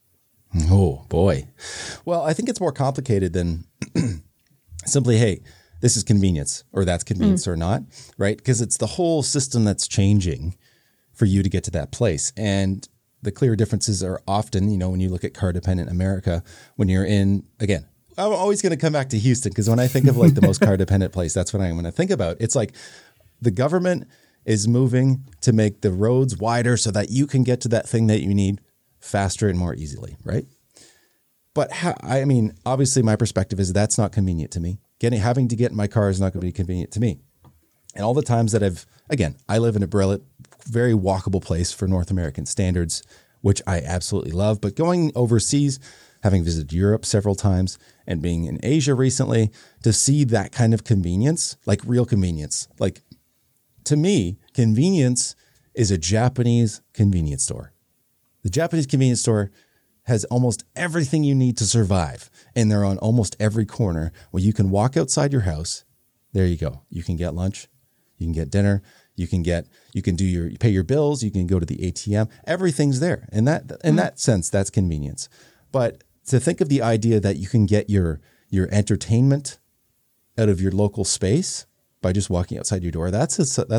Oh, boy. Well, I think it's more complicated than simply, hey, this is convenience or that's convenience or not, right? Because it's the whole system that's changing for you to get to that place. And the clear differences are often, when you look at car dependent America, when you're in, again, I'm always going to come back to Houston because when I think of like the most car dependent place, that's what I'm going to think about. It's like the government is moving to make the roads wider so that you can get to that thing that you need faster and more easily, right? But obviously my perspective is that's not convenient to me. Having to get in my car is not going to be convenient to me. And all the times that I live in a very walkable place for North American standards, which I absolutely love. But going overseas, having visited Europe several times and being in Asia recently, to see that kind of convenience, like real convenience, like to me, convenience is a Japanese convenience store. The Japanese convenience store has almost everything you need to survive. And they're on almost every corner where you can walk outside your house. There you go. You can get lunch. You can get dinner. You can pay your bills. You can go to the ATM. Everything's there. And in that sense, that's convenience. But to think of the idea that you can get your entertainment out of your local space by just walking outside your door, that's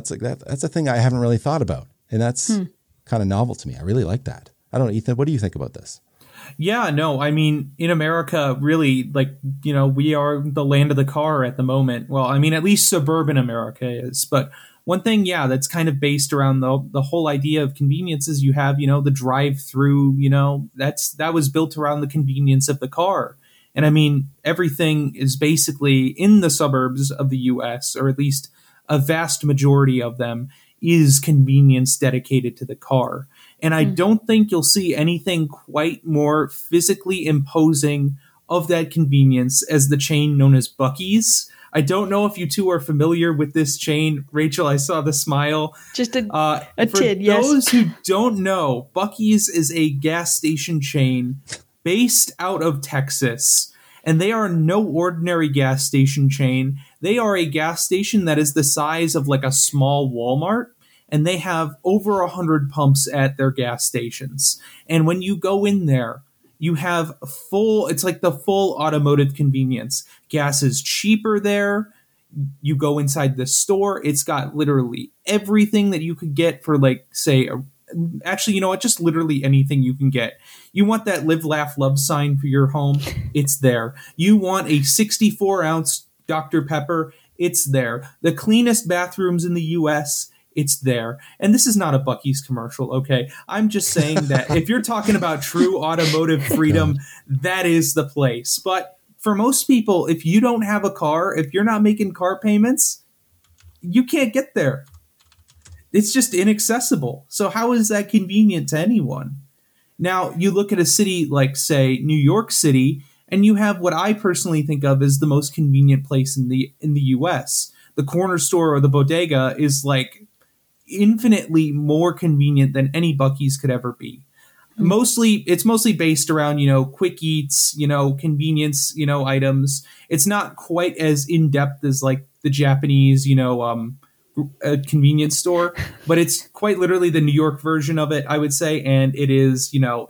a thing I haven't really thought about. And that's kind of novel to me. I really like that. I don't know, Ethan, what do you think about this? Yeah, no, I mean, in America, really, we are the land of the car at the moment. Well, I mean, at least suburban America is. But one thing, that's kind of based around the whole idea of convenience is you have, the drive-through, that was built around the convenience of the car. And I mean, everything is basically in the suburbs of the U.S., or at least a vast majority of them, is convenience dedicated to the car. And I don't think you'll see anything quite more physically imposing of that convenience as the chain known as Buc-ee's. I don't know if you two are familiar with this chain. Rachel, I saw the smile. Just a for tid, yes. For those who don't know, Buc-ee's is a gas station chain based out of Texas. And they are no ordinary gas station chain. They are a gas station that is the size of like a small Walmart. And they have over 100 pumps at their gas stations. And when you go in there, You have it's like the full automotive convenience. Gas is cheaper there. You go inside the store, it's got literally everything that you could get for, like, say, actually, you know what? Just literally anything you can get. You want that Live, Laugh, Love sign for your home? It's there. You want a 64-ounce Dr. Pepper? It's there. The cleanest bathrooms in the U.S., it's there. And this is not a Buc-ee's commercial, okay? I'm just saying that if you're talking about true automotive freedom, that is the place. But for most people, if you don't have a car, if you're not making car payments, you can't get there. It's just inaccessible. So how is that convenient to anyone? Now, you look at a city like, say, New York City, and you have what I personally think of as the most convenient place in the U.S. The corner store or the bodega is, like, infinitely more convenient than any Buc-ee's could ever be. It's mostly based around, quick eats, convenience, items. It's not quite as in depth as, like, the Japanese, a convenience store, but it's quite literally the New York version of it, I would say. And it is,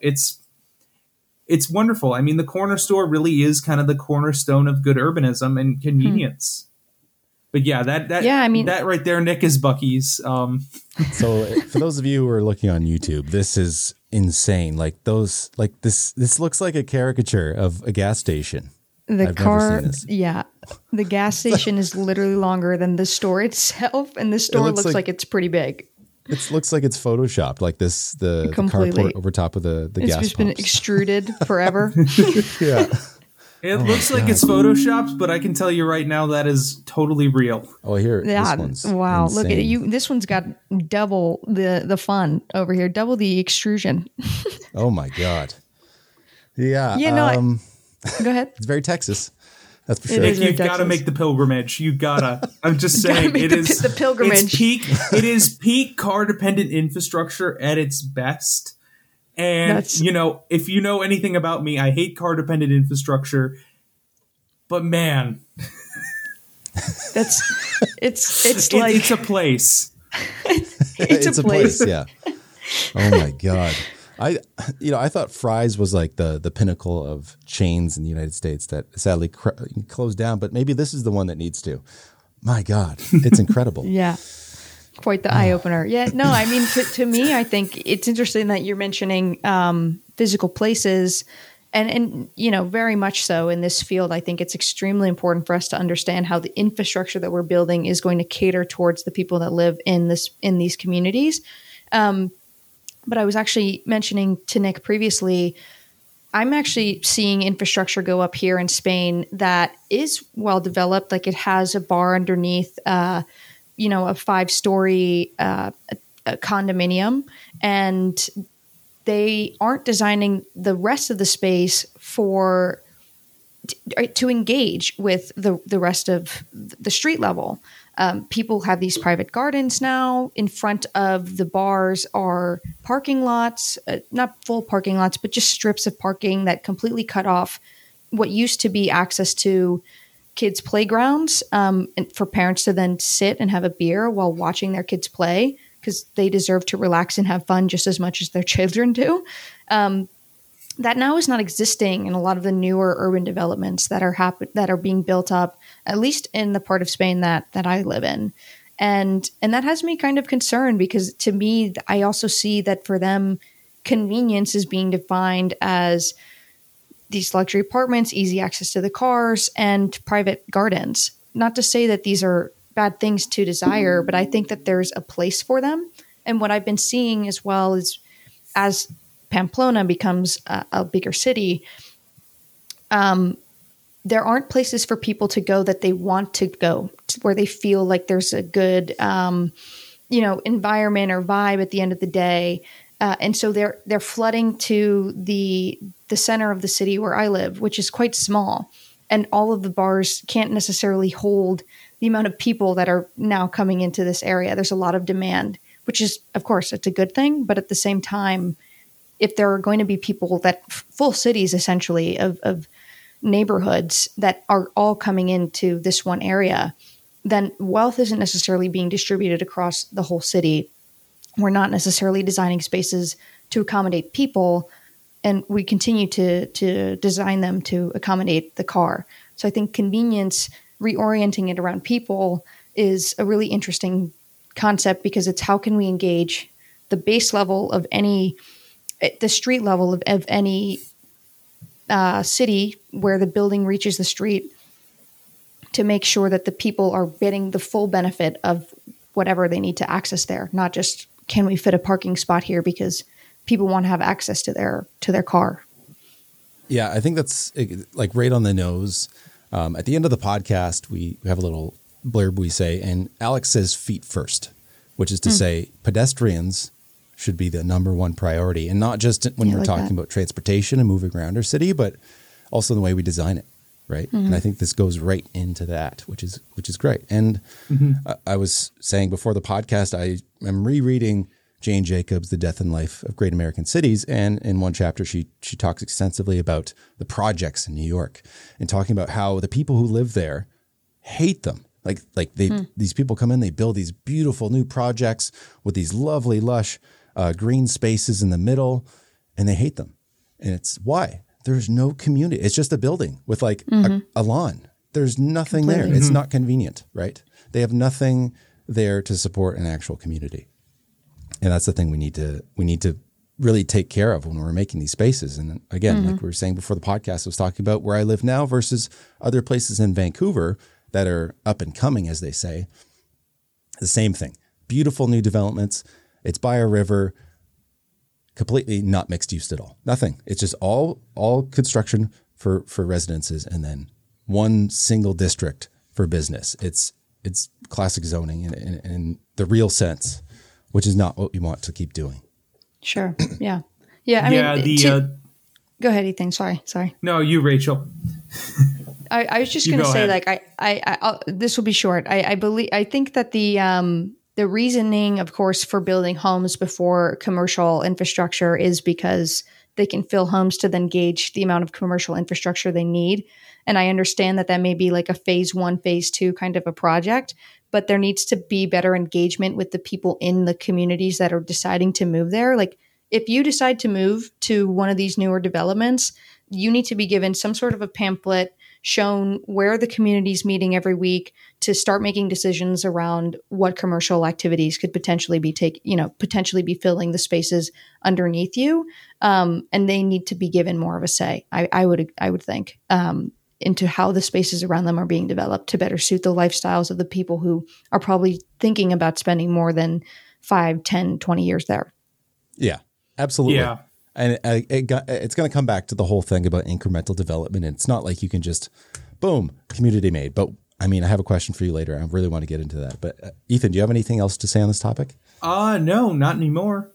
it's wonderful. I mean, the corner store really is kind of the cornerstone of good urbanism and convenience. But yeah, that right there, Nick, is Buc-ee's. So for those of you who are looking on YouTube, this is insane. This looks like a caricature of a gas station. The gas station is literally longer than the store itself, and the store looks like it's pretty big. It looks like it's photoshopped, like the carport over top of the gas pumps. It's just been extruded forever. Yeah. It looks like it's photoshopped, but I can tell you right now that is totally real. Oh, here, this one's wow! insane. Look at it. This one's got double the fun over here, double the extrusion. Oh my god! Yeah. Yeah. No. Go ahead. It's very Texas. That's for sure. Nick, you've got to make the pilgrimage. You gotta. I'm just saying, it is the pilgrimage. It is peak car dependent infrastructure at its best. And if you know anything about me, I hate car dependent infrastructure. But man, it's like it's a place. It's a place. Yeah. Oh my god. I thought Fry's was like the pinnacle of chains in the United States that sadly closed down, but maybe this is the one that needs to. My God, it's incredible. Yeah. Quite the eye opener. Yeah, no, I mean, to me, I think it's interesting that you're mentioning physical places and very much so in this field. I think it's extremely important for us to understand how the infrastructure that we're building is going to cater towards the people that live in these communities. But I was actually mentioning to Nick previously, I'm actually seeing infrastructure go up here in Spain that is well developed. Like it has a bar underneath, a 5-story condominium, and they aren't designing the rest of the space to engage with the rest of the street level. People have these private gardens now. In front of the bars are parking lots, not full parking lots, but just strips of parking that completely cut off what used to be access to kids' playgrounds, and for parents to then sit and have a beer while watching their kids play, because they deserve to relax and have fun just as much as their children do. That now is not existing in a lot of the newer urban developments that are being built up, at least in the part of Spain that I live in. And that has me kind of concerned, because to me, I also see that for them, convenience is being defined as these luxury apartments, easy access to the cars, and private gardens. Not to say that these are bad things to desire, but I think that there's a place for them. And what I've been seeing as well is, as Pamplona becomes a bigger city, there aren't places for people to go that they want to go, where they feel like there's a good, environment or vibe at the end of the day. And so they're flooding to the center of the city where I live, which is quite small. And all of the bars can't necessarily hold the amount of people that are now coming into this area. There's a lot of demand, which is, of course, it's a good thing. But at the same time, if there are going to be people that full cities, essentially, of neighborhoods that are all coming into this one area, then wealth isn't necessarily being distributed across the whole city. We're not necessarily designing spaces to accommodate people. and we continue to design them to accommodate the car. So I think convenience, reorienting it around people, is a really interesting concept, because it's how can we engage the base level of the street level of any city where the building reaches the street, to make sure that the people are getting the full benefit of whatever they need to access there, not just can we fit a parking spot here because people want to have access to their car. Yeah, I think that's like right on the nose. At the end of the podcast, we have a little blurb we say, and Alex says feet first, which is to say pedestrians should be the number one priority, and not just when we're talking about transportation and moving around our city, but also in the way we design it. Right. Mm-hmm. And I think this goes right into that, which is great. And I was saying before the podcast, I am rereading Jane Jacobs' The Death and Life of Great American Cities. And in one chapter, she talks extensively about the projects in New York, and talking about how the people who live there hate them. Like these people come in, they build these beautiful new projects with these lovely, lush green spaces in the middle, and they hate them. And it's why? There's no community. It's just a building with like a lawn. There's nothing there. It's not convenient, right? They have nothing there to support an actual community. And that's the thing we need to really take care of when we're making these spaces. And again, like we were saying before the podcast, I was talking about where I live now versus other places in Vancouver that are up and coming, as they say. The same thing. Beautiful new developments. It's by a river. Completely not mixed use at all. Nothing. It's just all construction for residences, and then one single district for business. It's classic zoning in the real sense, which is not what we want to keep doing. Sure. Yeah. Yeah. I mean, go ahead, Ethan. Sorry. No, you, Rachel. I was just going to say, like, I this will be short. I think that the reasoning, of course, for building homes before commercial infrastructure is because they can fill homes to then gauge the amount of commercial infrastructure they need. And I understand that may be like a phase 1, phase 2 kind of a project, but there needs to be better engagement with the people in the communities that are deciding to move there. Like, if you decide to move to one of these newer developments, you need to be given some sort of a pamphlet, shown where the community's meeting every week to start making decisions around what commercial activities could potentially be potentially be filling the spaces underneath you. And they need to be given more of a say, I would think, into how the spaces around them are being developed to better suit the lifestyles of the people who are probably thinking about spending more than 5, 10, 20 years there. Yeah, absolutely. Yeah. And it's going to come back to the whole thing about incremental development. And it's not like you can just, boom, community made. But I mean, I have a question for you later. I really want to get into that. But Ethan, do you have anything else to say on this topic? No, not anymore.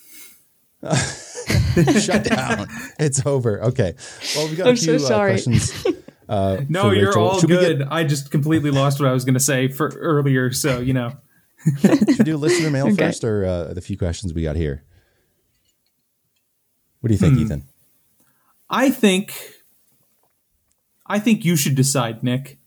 Shut down. It's over. Okay. Well, we got a few questions. No, you're all good. I just completely lost what I was going to say for earlier. So, Should we do listener mail first, or the few questions we got here? What do you think, Ethan? I think you should decide, Nick.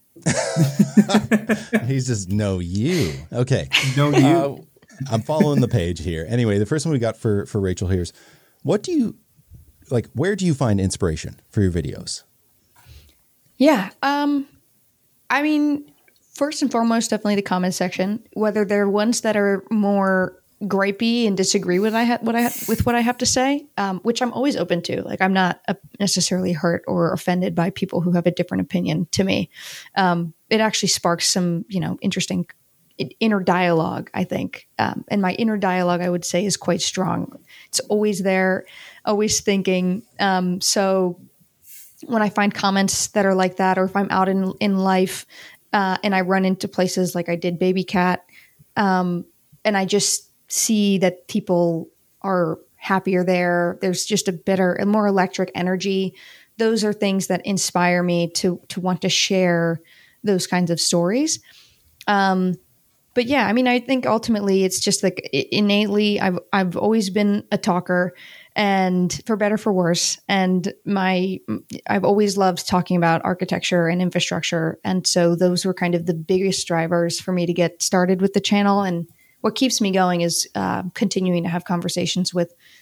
He's just you. Okay. No, you. I'm following the page here. Anyway, the first one we got for Rachel here is, what do you like? Where do you find inspiration for your videos? Yeah. I mean, first and foremost, definitely the comment section, whether they're ones that are more gripey and disagree with what I have to say, which I'm always open to. Like, I'm not necessarily hurt or offended by people who have a different opinion to me. It actually sparks some, interesting inner dialogue, I think. And my inner dialogue, I would say, is quite strong. It's always there, always thinking. So when I find comments that are like that, or if I'm out in life and I run into places like I did Baby Cat, and I just see that people are happier there, there's just a more electric energy. Those are things that inspire me to want to share those kinds of stories. But yeah, I mean, I think ultimately it's just like innately, I've always been a talker, and for better, for worse. And I've always loved talking about architecture and infrastructure. And so those were kind of the biggest drivers for me to get started with the channel. And what keeps me going is continuing to have conversations with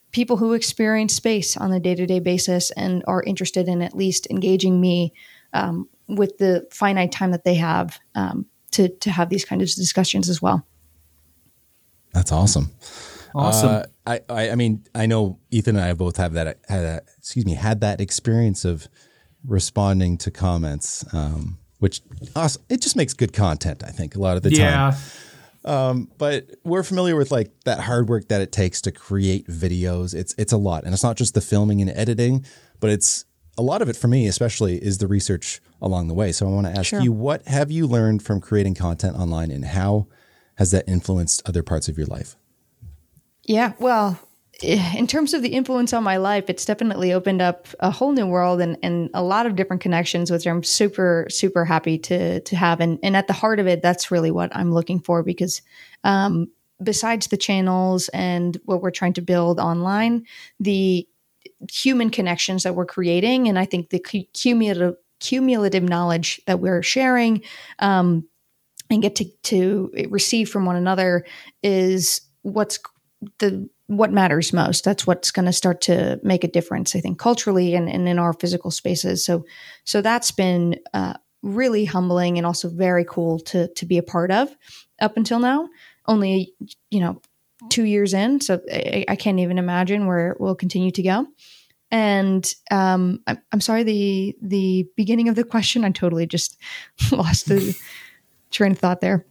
people who experience space on a day-to-day basis and are interested in at least engaging me with the finite time that they have to have these kinds of discussions as well. That's awesome. Awesome. I mean, I know Ethan and I both have had that experience of responding to comments, which it just makes good content, I think, a lot of the time. But we're familiar with like that hard work that it takes to create videos. It's a lot, and it's not just the filming and editing, but it's a lot of it for me, especially, is the research along the way. So I want to ask you, what have you learned from creating content online, and how has that influenced other parts of your life? Yeah, well, in terms of the influence on my life, it's definitely opened up a whole new world and a lot of different connections, which I'm super, super happy to have. And at the heart of it, that's really what I'm looking for, because besides the channels and what we're trying to build online, the human connections that we're creating, and I think the cumulative knowledge that we're sharing and get to receive from one another is what matters most. That's what's going to start to make a difference, I think, culturally and in our physical spaces. So that's been really humbling and also very cool to be a part of up until now. Only, 2 years in, so I can't even imagine where it will continue to go. And I'm sorry, the beginning of the question, I totally just lost the train of thought there.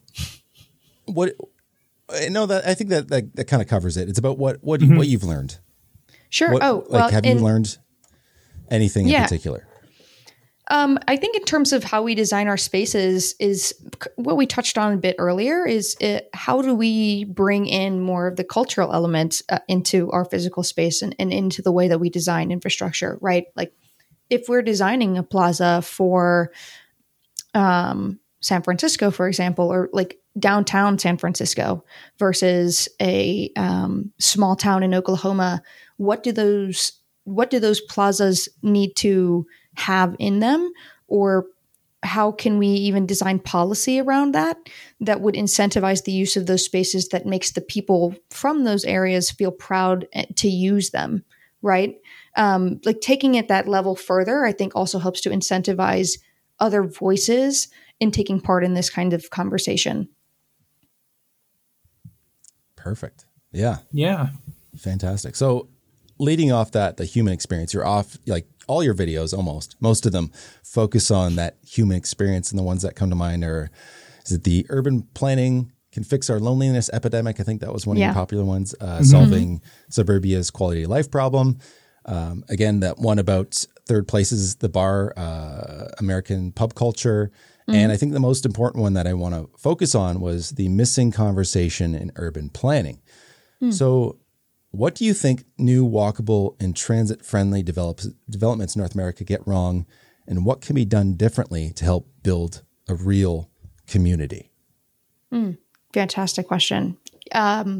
No, I think that kind of covers it. It's about what you've learned. Sure. Have you learned anything in particular? I think in terms of how we design our spaces is what we touched on a bit earlier, is how do we bring in more of the cultural elements into our physical space and into the way that we design infrastructure, right? Like if we're designing a plaza for San Francisco, for example, or like downtown San Francisco versus a small town in Oklahoma, what do those plazas need to have in them, or how can we even design policy around that would incentivize the use of those spaces, that makes the people from those areas feel proud to use them, right? Like taking it that level further, I think also helps to incentivize other voices in taking part in this kind of conversation. Perfect. Yeah. Yeah. Fantastic. So leading off the human experience, you're off, like all your videos, most of them focus on that human experience. And the ones that come to mind is it the urban planning can fix our loneliness epidemic? I think that was one of your popular ones, solving suburbia's quality of life problem. Again, that one about third places, the bar, American pub culture. And I think the most important one that I want to focus on was the missing conversation in urban planning. So what do you think new walkable and transit-friendly developments in North America get wrong, and what can be done differently to help build a real community? Fantastic question. I'm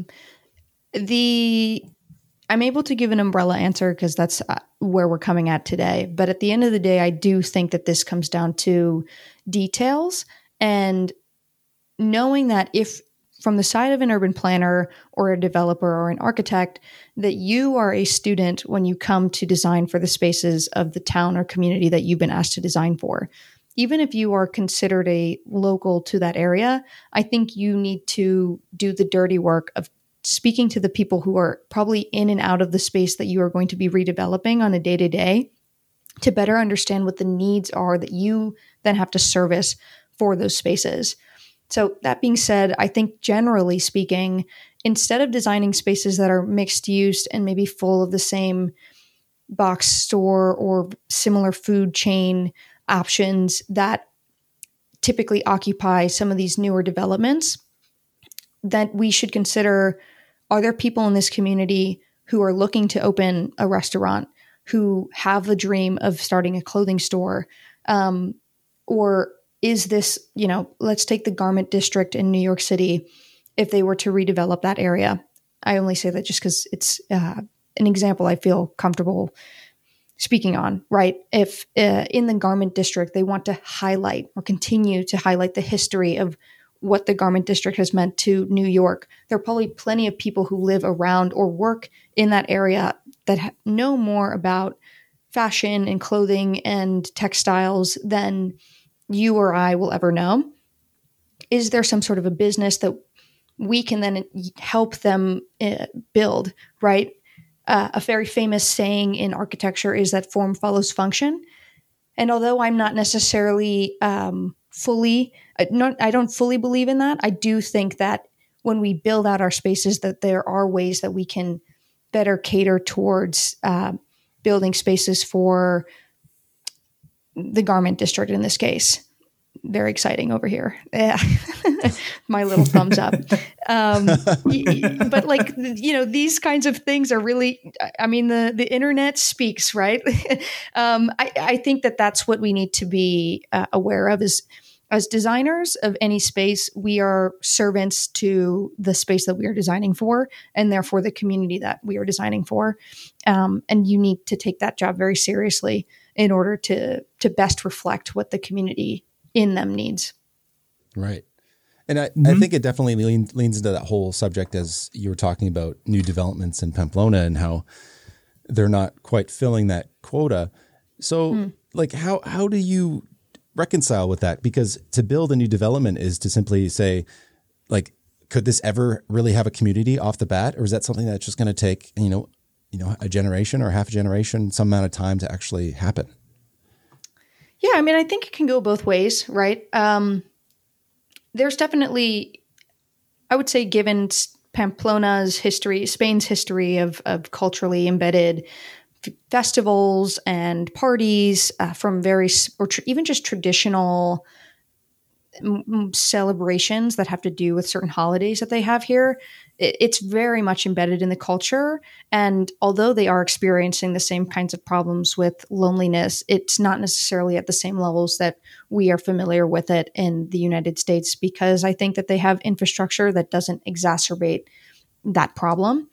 able to give an umbrella answer because that's where we're coming at today. But at the end of the day, I do think that this comes down to details and knowing that if from the side of an urban planner or a developer or an architect, that you are a student when you come to design for the spaces of the town or community that you've been asked to design for. Even if you are considered a local to that area, I think you need to do the dirty work of speaking to the people who are probably in and out of the space that you are going to be redeveloping on a day-to-day to better understand what the needs are that you then have to service for those spaces. So that being said, I think generally speaking, instead of designing spaces that are mixed use and maybe full of the same box store or similar food chain options that typically occupy some of these newer developments, that we should consider, are there people in this community who are looking to open a restaurant, who have the dream of starting a clothing store? Or is this, let's take the garment district in New York City, if they were to redevelop that area. I only say that just because it's an example I feel comfortable speaking on, right? If in the garment district, they want to highlight or continue to highlight the history of what the garment district has meant to New York. There are probably plenty of people who live around or work in that area that know more about fashion and clothing and textiles than you or I will ever know. Is there some sort of a business that we can then help them build, right? A very famous saying in architecture is that form follows function. And although I'm not necessarily I don't fully believe in that, I do think that when we build out our spaces, that there are ways that we can better cater towards building spaces for the garment district in this case. Very exciting over here. Yeah. My little thumbs up. But like, these kinds of things are really, I mean, the internet speaks, right? I think that that's what we need to be aware of is, as designers of any space, we are servants to the space that we are designing for, and therefore the community that we are designing for. And you need to take that job very seriously in order to best reflect what the community in them needs. Right. And I think it definitely leans into that whole subject as you were talking about new developments in Pamplona and how they're not quite filling that quota. So like, how do you reconcile with that? Because to build a new development is to simply say, like, could this ever really have a community off the bat? Or is that something that's just going to take, a generation or half a generation, some amount of time to actually happen? Yeah, I mean, I think it can go both ways, right? There's definitely, I would say, given Pamplona's history, Spain's history of culturally embedded festivals and parties from even just traditional celebrations that have to do with certain holidays that they have here. It's very much embedded in the culture. And although they are experiencing the same kinds of problems with loneliness, it's not necessarily at the same levels that we are familiar with it in the United States, because I think that they have infrastructure that doesn't exacerbate that problem.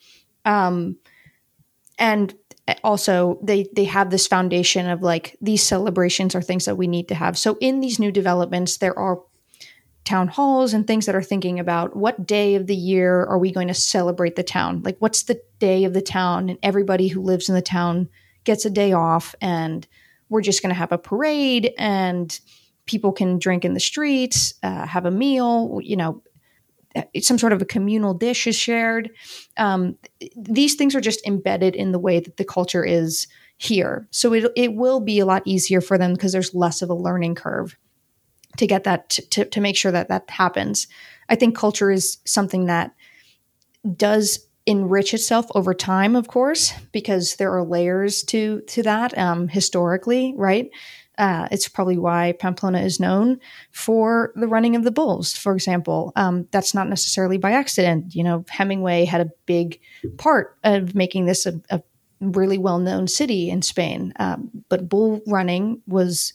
And also they have this foundation of like, these celebrations are things that we need to have. So in these new developments, there are town halls and things that are thinking about what day of the year are we going to celebrate the town? Like, what's the day of the town? And everybody who lives in the town gets a day off, and we're just going to have a parade, and people can drink in the streets, have a meal, some sort of a communal dish is shared. These things are just embedded in the way that the culture is here. So it will be a lot easier for them because there's less of a learning curve to get that, to make sure that that happens. I think culture is something that does enrich itself over time, of course, because there are layers to that historically, right? It's probably why Pamplona is known for the running of the bulls, for example. That's not necessarily by accident. Hemingway had a big part of making this a really well-known city in Spain. But bull running was,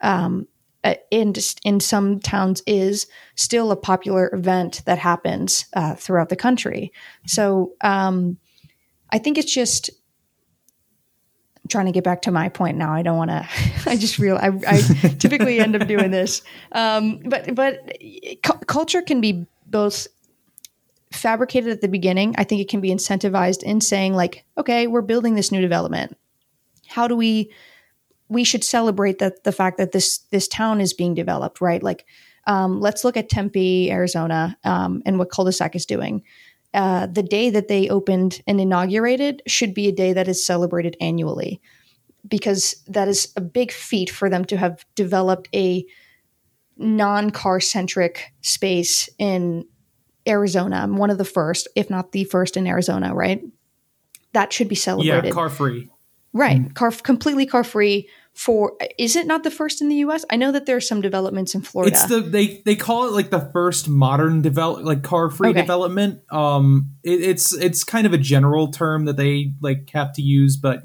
in some towns, is still a popular event that happens throughout the country. So I think it's just, trying to get back to my point now. I don't want to, I just realize I typically end up doing this. But culture can be both fabricated at the beginning. I think it can be incentivized in saying like, okay, we're building this new development. How do we should celebrate the fact that this town is being developed, right? Like, let's look at Tempe, Arizona, and what Cul-de-sac is doing. The day that they opened and inaugurated should be a day that is celebrated annually, because that is a big feat for them to have developed a non-car centric space in Arizona. I'm one of the first, if not the first in Arizona, right? That should be celebrated. Yeah, car free. Right. Completely car free. Is it not the first in the US? I know that there are some developments in Florida. It's they call it like the first modern car free development. It's kind of a general term that they like have to use, but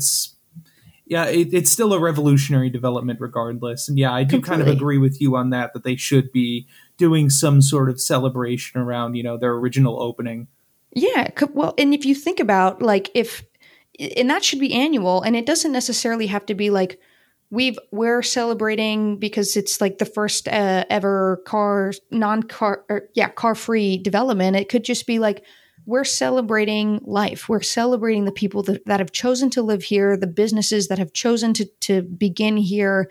it's still a revolutionary development regardless. And yeah, I do kind of agree with you on that they should be doing some sort of celebration around, their original opening. Yeah. Well, and if you think about and that should be annual, and it doesn't necessarily have to be like we're celebrating because it's like the first ever car free development. It could just be like, we're celebrating life. We're celebrating the people that have chosen to live here, the businesses that have chosen to begin here.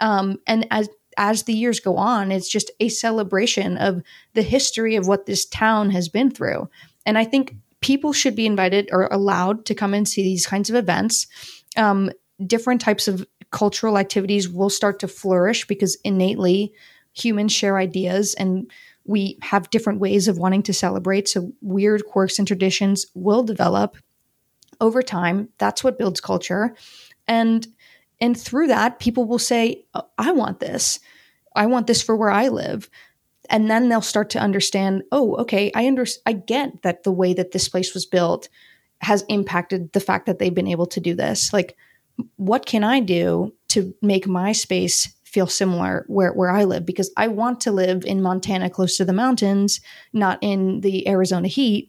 And as the years go on, it's just a celebration of the history of what this town has been through. And I think people should be invited or allowed to come and see these kinds of events. Different types of cultural activities will start to flourish because innately humans share ideas and we have different ways of wanting to celebrate. So weird quirks and traditions will develop over time. That's what builds culture. And through that, people will say, oh, I want this. I want this for where I live. And then they'll start to understand, oh, okay, I get that the way that this place was built has impacted the fact that they've been able to do this. Like, what can I do to make my space feel similar where I live? Because I want to live in Montana close to the mountains, not in the Arizona heat.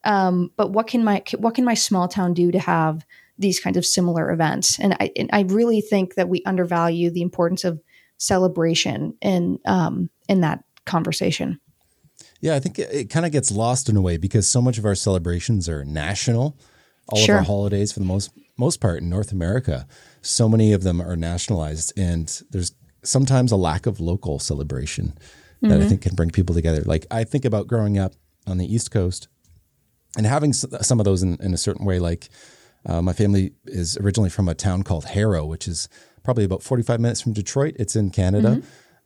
But what can my small town do to have these kinds of similar events? And I really think that we undervalue the importance of celebration in that conversation. Yeah, I think it kind of gets lost in a way because so much of our celebrations are national. All of our holidays, for the most part in North America, so many of them are nationalized, and there's sometimes a lack of local celebration that I think can bring people together. Like I think about growing up on the East Coast and having some of those in a certain way. Like my family is originally from a town called Harrow, which is probably about 45 minutes from Detroit. It's in Canada,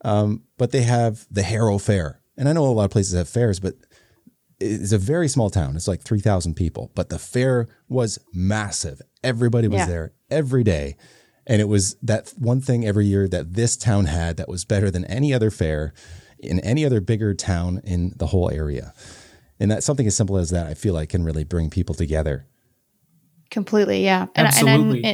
but they have the Harrow Fair, and I know a lot of places have fairs, but it's a very small town. It's like 3,000 people, but the fair was massive. Everybody was there every day. And it was that one thing every year that this town had that was better than any other fair in any other bigger town in the whole area. And that's something as simple as that, I feel like can really bring people together. Completely. Yeah. Absolutely.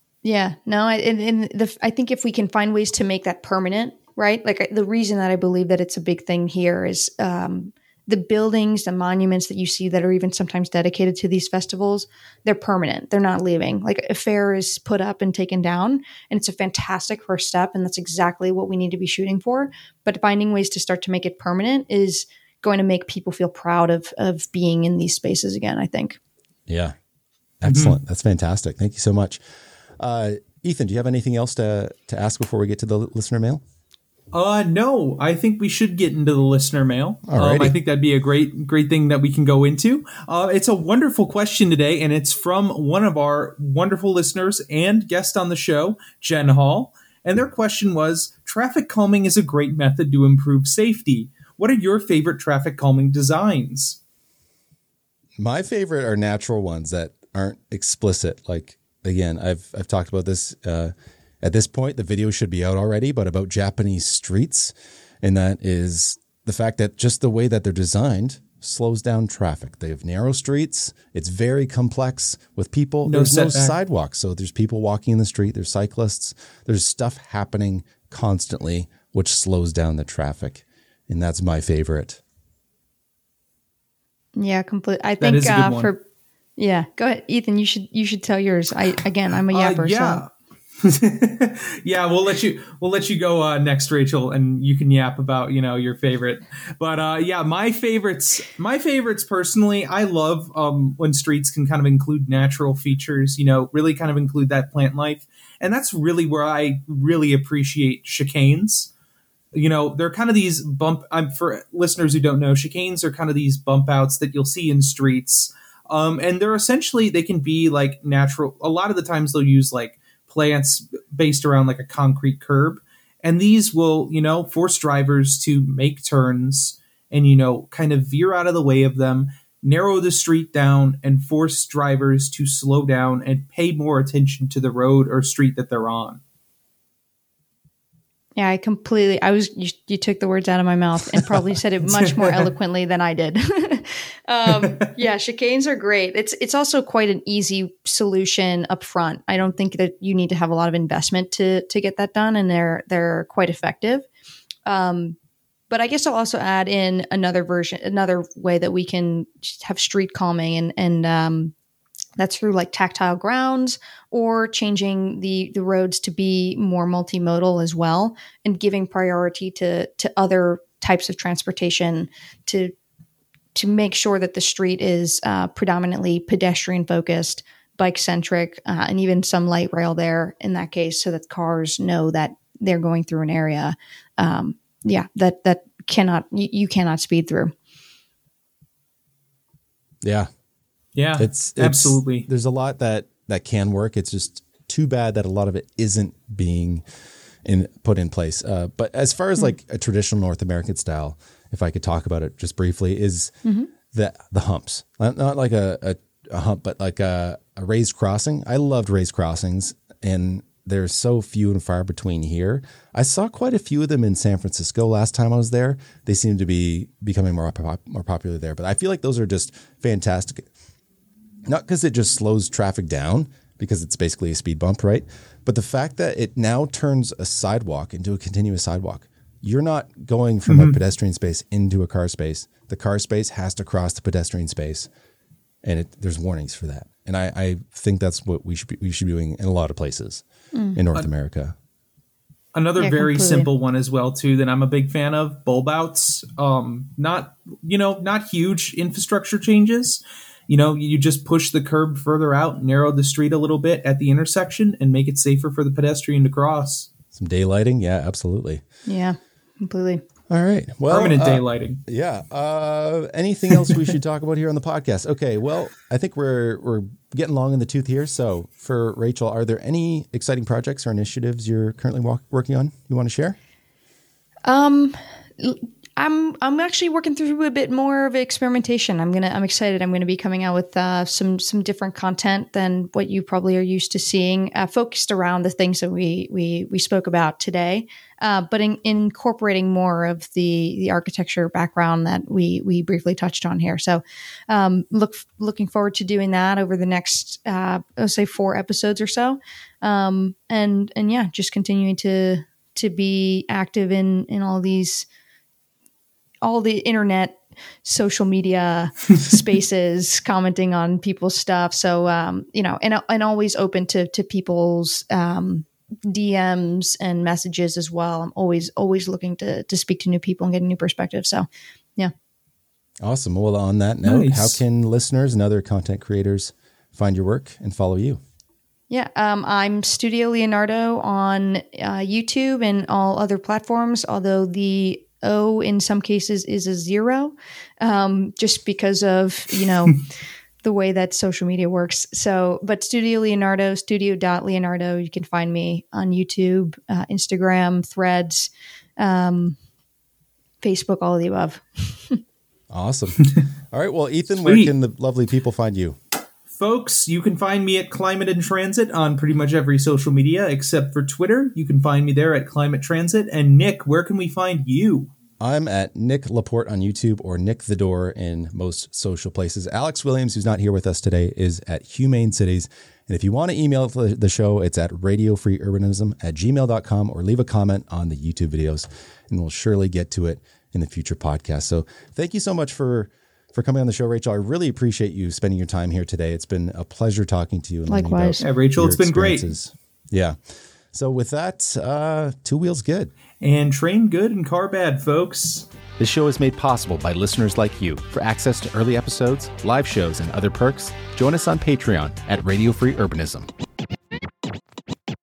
I think if we can find ways to make that permanent, right? Like the reason that I believe that it's a big thing here is, the buildings, the monuments that you see that are even sometimes dedicated to these festivals, they're permanent. They're not leaving. Like a fair is put up and taken down, and it's a fantastic first step, and that's exactly what we need to be shooting for. But finding ways to start to make it permanent is going to make people feel proud of being in these spaces again, I think. Yeah. Excellent. That's fantastic. Thank you so much. Ethan, do you have anything else to ask before we get to the listener mail? No, I think we should get into the listener mail. I think that'd be a great thing that we can go into. It's a wonderful question today, and it's from one of our wonderful listeners and guest on the show, Jen Hall. And their question was, traffic calming is a great method to improve safety. What are your favorite traffic calming designs? My favorite are natural ones that aren't explicit. Like, again, I've talked about this, at this point, the video should be out already, but about Japanese streets. And that is the fact that just the way that they're designed slows down traffic. They have narrow streets. It's very complex with people. There's no sidewalks. So there's people walking in the street. There's cyclists. There's stuff happening constantly, which slows down the traffic. And that's my favorite. Yeah, completely. I think go ahead, Ethan. You should tell yours. I'm a yapper. So. Yeah, we'll let you go next, Rachel, and you can yap about your favorite. But my favorites personally, I love when streets can kind of include natural features, really kind of include that plant life, and that's really where I really appreciate chicanes. They're kind of these for listeners who don't know, chicanes are kind of these bump outs that you'll see in streets, and they're essentially, they can be like natural. A lot of the times they'll use like plants based around like a concrete curb. And these will, force drivers to make turns and, kind of veer out of the way of them, narrow the street down, and force drivers to slow down and pay more attention to the road or street that they're on. Yeah, you took the words out of my mouth and probably said it much more eloquently than I did. Chicanes are great. It's also quite an easy solution up front. I don't think that you need to have a lot of investment to get that done, and they're quite effective. But I guess I'll also add in another way that we can have street calming and That's through like tactile grounds or changing the roads to be more multimodal as well, and giving priority to other types of transportation to make sure that the street is predominantly pedestrian focused, bike centric, and even some light rail there in that case, so that cars know that they're going through an area that you cannot speed through. Yeah. Yeah, It's absolutely. There's a lot that can work. It's just too bad that a lot of it isn't being put in place. But as far as like a traditional North American style, if I could talk about it just briefly, is the humps. Not like a hump, but like a raised crossing. I loved raised crossings, and they're so few and far between here. I saw quite a few of them in San Francisco last time I was there. They seem to be becoming more popular there. But I feel like those are just fantastic. Not because it just slows traffic down, because it's basically a speed bump, right? But the fact that it now turns a sidewalk into a continuous sidewalk. You're not going from a pedestrian space into a car space. The car space has to cross the pedestrian space, and there's warnings for that. And I think that's what we should be doing in a lot of places in North America. Another very simple one as well too that I'm a big fan of: bulb outs. Not huge infrastructure changes. You just push the curb further out, narrow the street a little bit at the intersection, and make it safer for the pedestrian to cross. Some daylighting, yeah, absolutely. Yeah, completely. All right. Well, permanent daylighting. Yeah. Anything else we should talk about here on the podcast? Okay. Well, I think we're getting long in the tooth here. So for Rachel, are there any exciting projects or initiatives you're currently working on you want to share? I'm actually working through a bit more of experimentation. I'm excited. I'm gonna be coming out with some different content than what you probably are used to seeing, focused around the things that we spoke about today, but incorporating more of the architecture background that we briefly touched on here. So looking forward to doing that over the next let's say 4 episodes or so, and yeah, just continuing to be active in all the internet, social media spaces, commenting on people's stuff. So, and always open to people's DMs and messages as well. I'm always looking to speak to new people and get a new perspective. So, yeah. Awesome. Well, on that note, Nice. How can listeners and other content creators find your work and follow you? Yeah, I'm Studio Leonardo on YouTube and all other platforms, although the O in some cases is a 0, just because of, the way that social media works. So, but Studio Leonardo, studio.leonardo, you can find me on YouTube, Instagram, Threads, Facebook, all of the above. Awesome. All right. Well, Ethan, Sweet. where can the lovely people find you? Folks, you can find me at Climate in Transit on pretty much every social media except for Twitter. You can find me there at Climate Transit. And Nick, where can we find you? I'm at Nick Laporte on YouTube, or Nick the Door in most social places. Alex Williams, who's not here with us today, is at Humane Cities. And if you want to email the show, it's at radiofreeurbanism@gmail.com, or leave a comment on the YouTube videos, and we'll surely get to it in the future podcast. So thank you so much for coming on the show, Rachel. I really appreciate you spending your time here today. It's been a pleasure talking to you. And learning Likewise. about Yeah, Rachel, your it's been great. experiences. Yeah. So with that, 2 wheels good. And train good and car bad, folks. This show is made possible by listeners like you. For access to early episodes, live shows, and other perks, join us on Patreon at Radio Free Urbanism.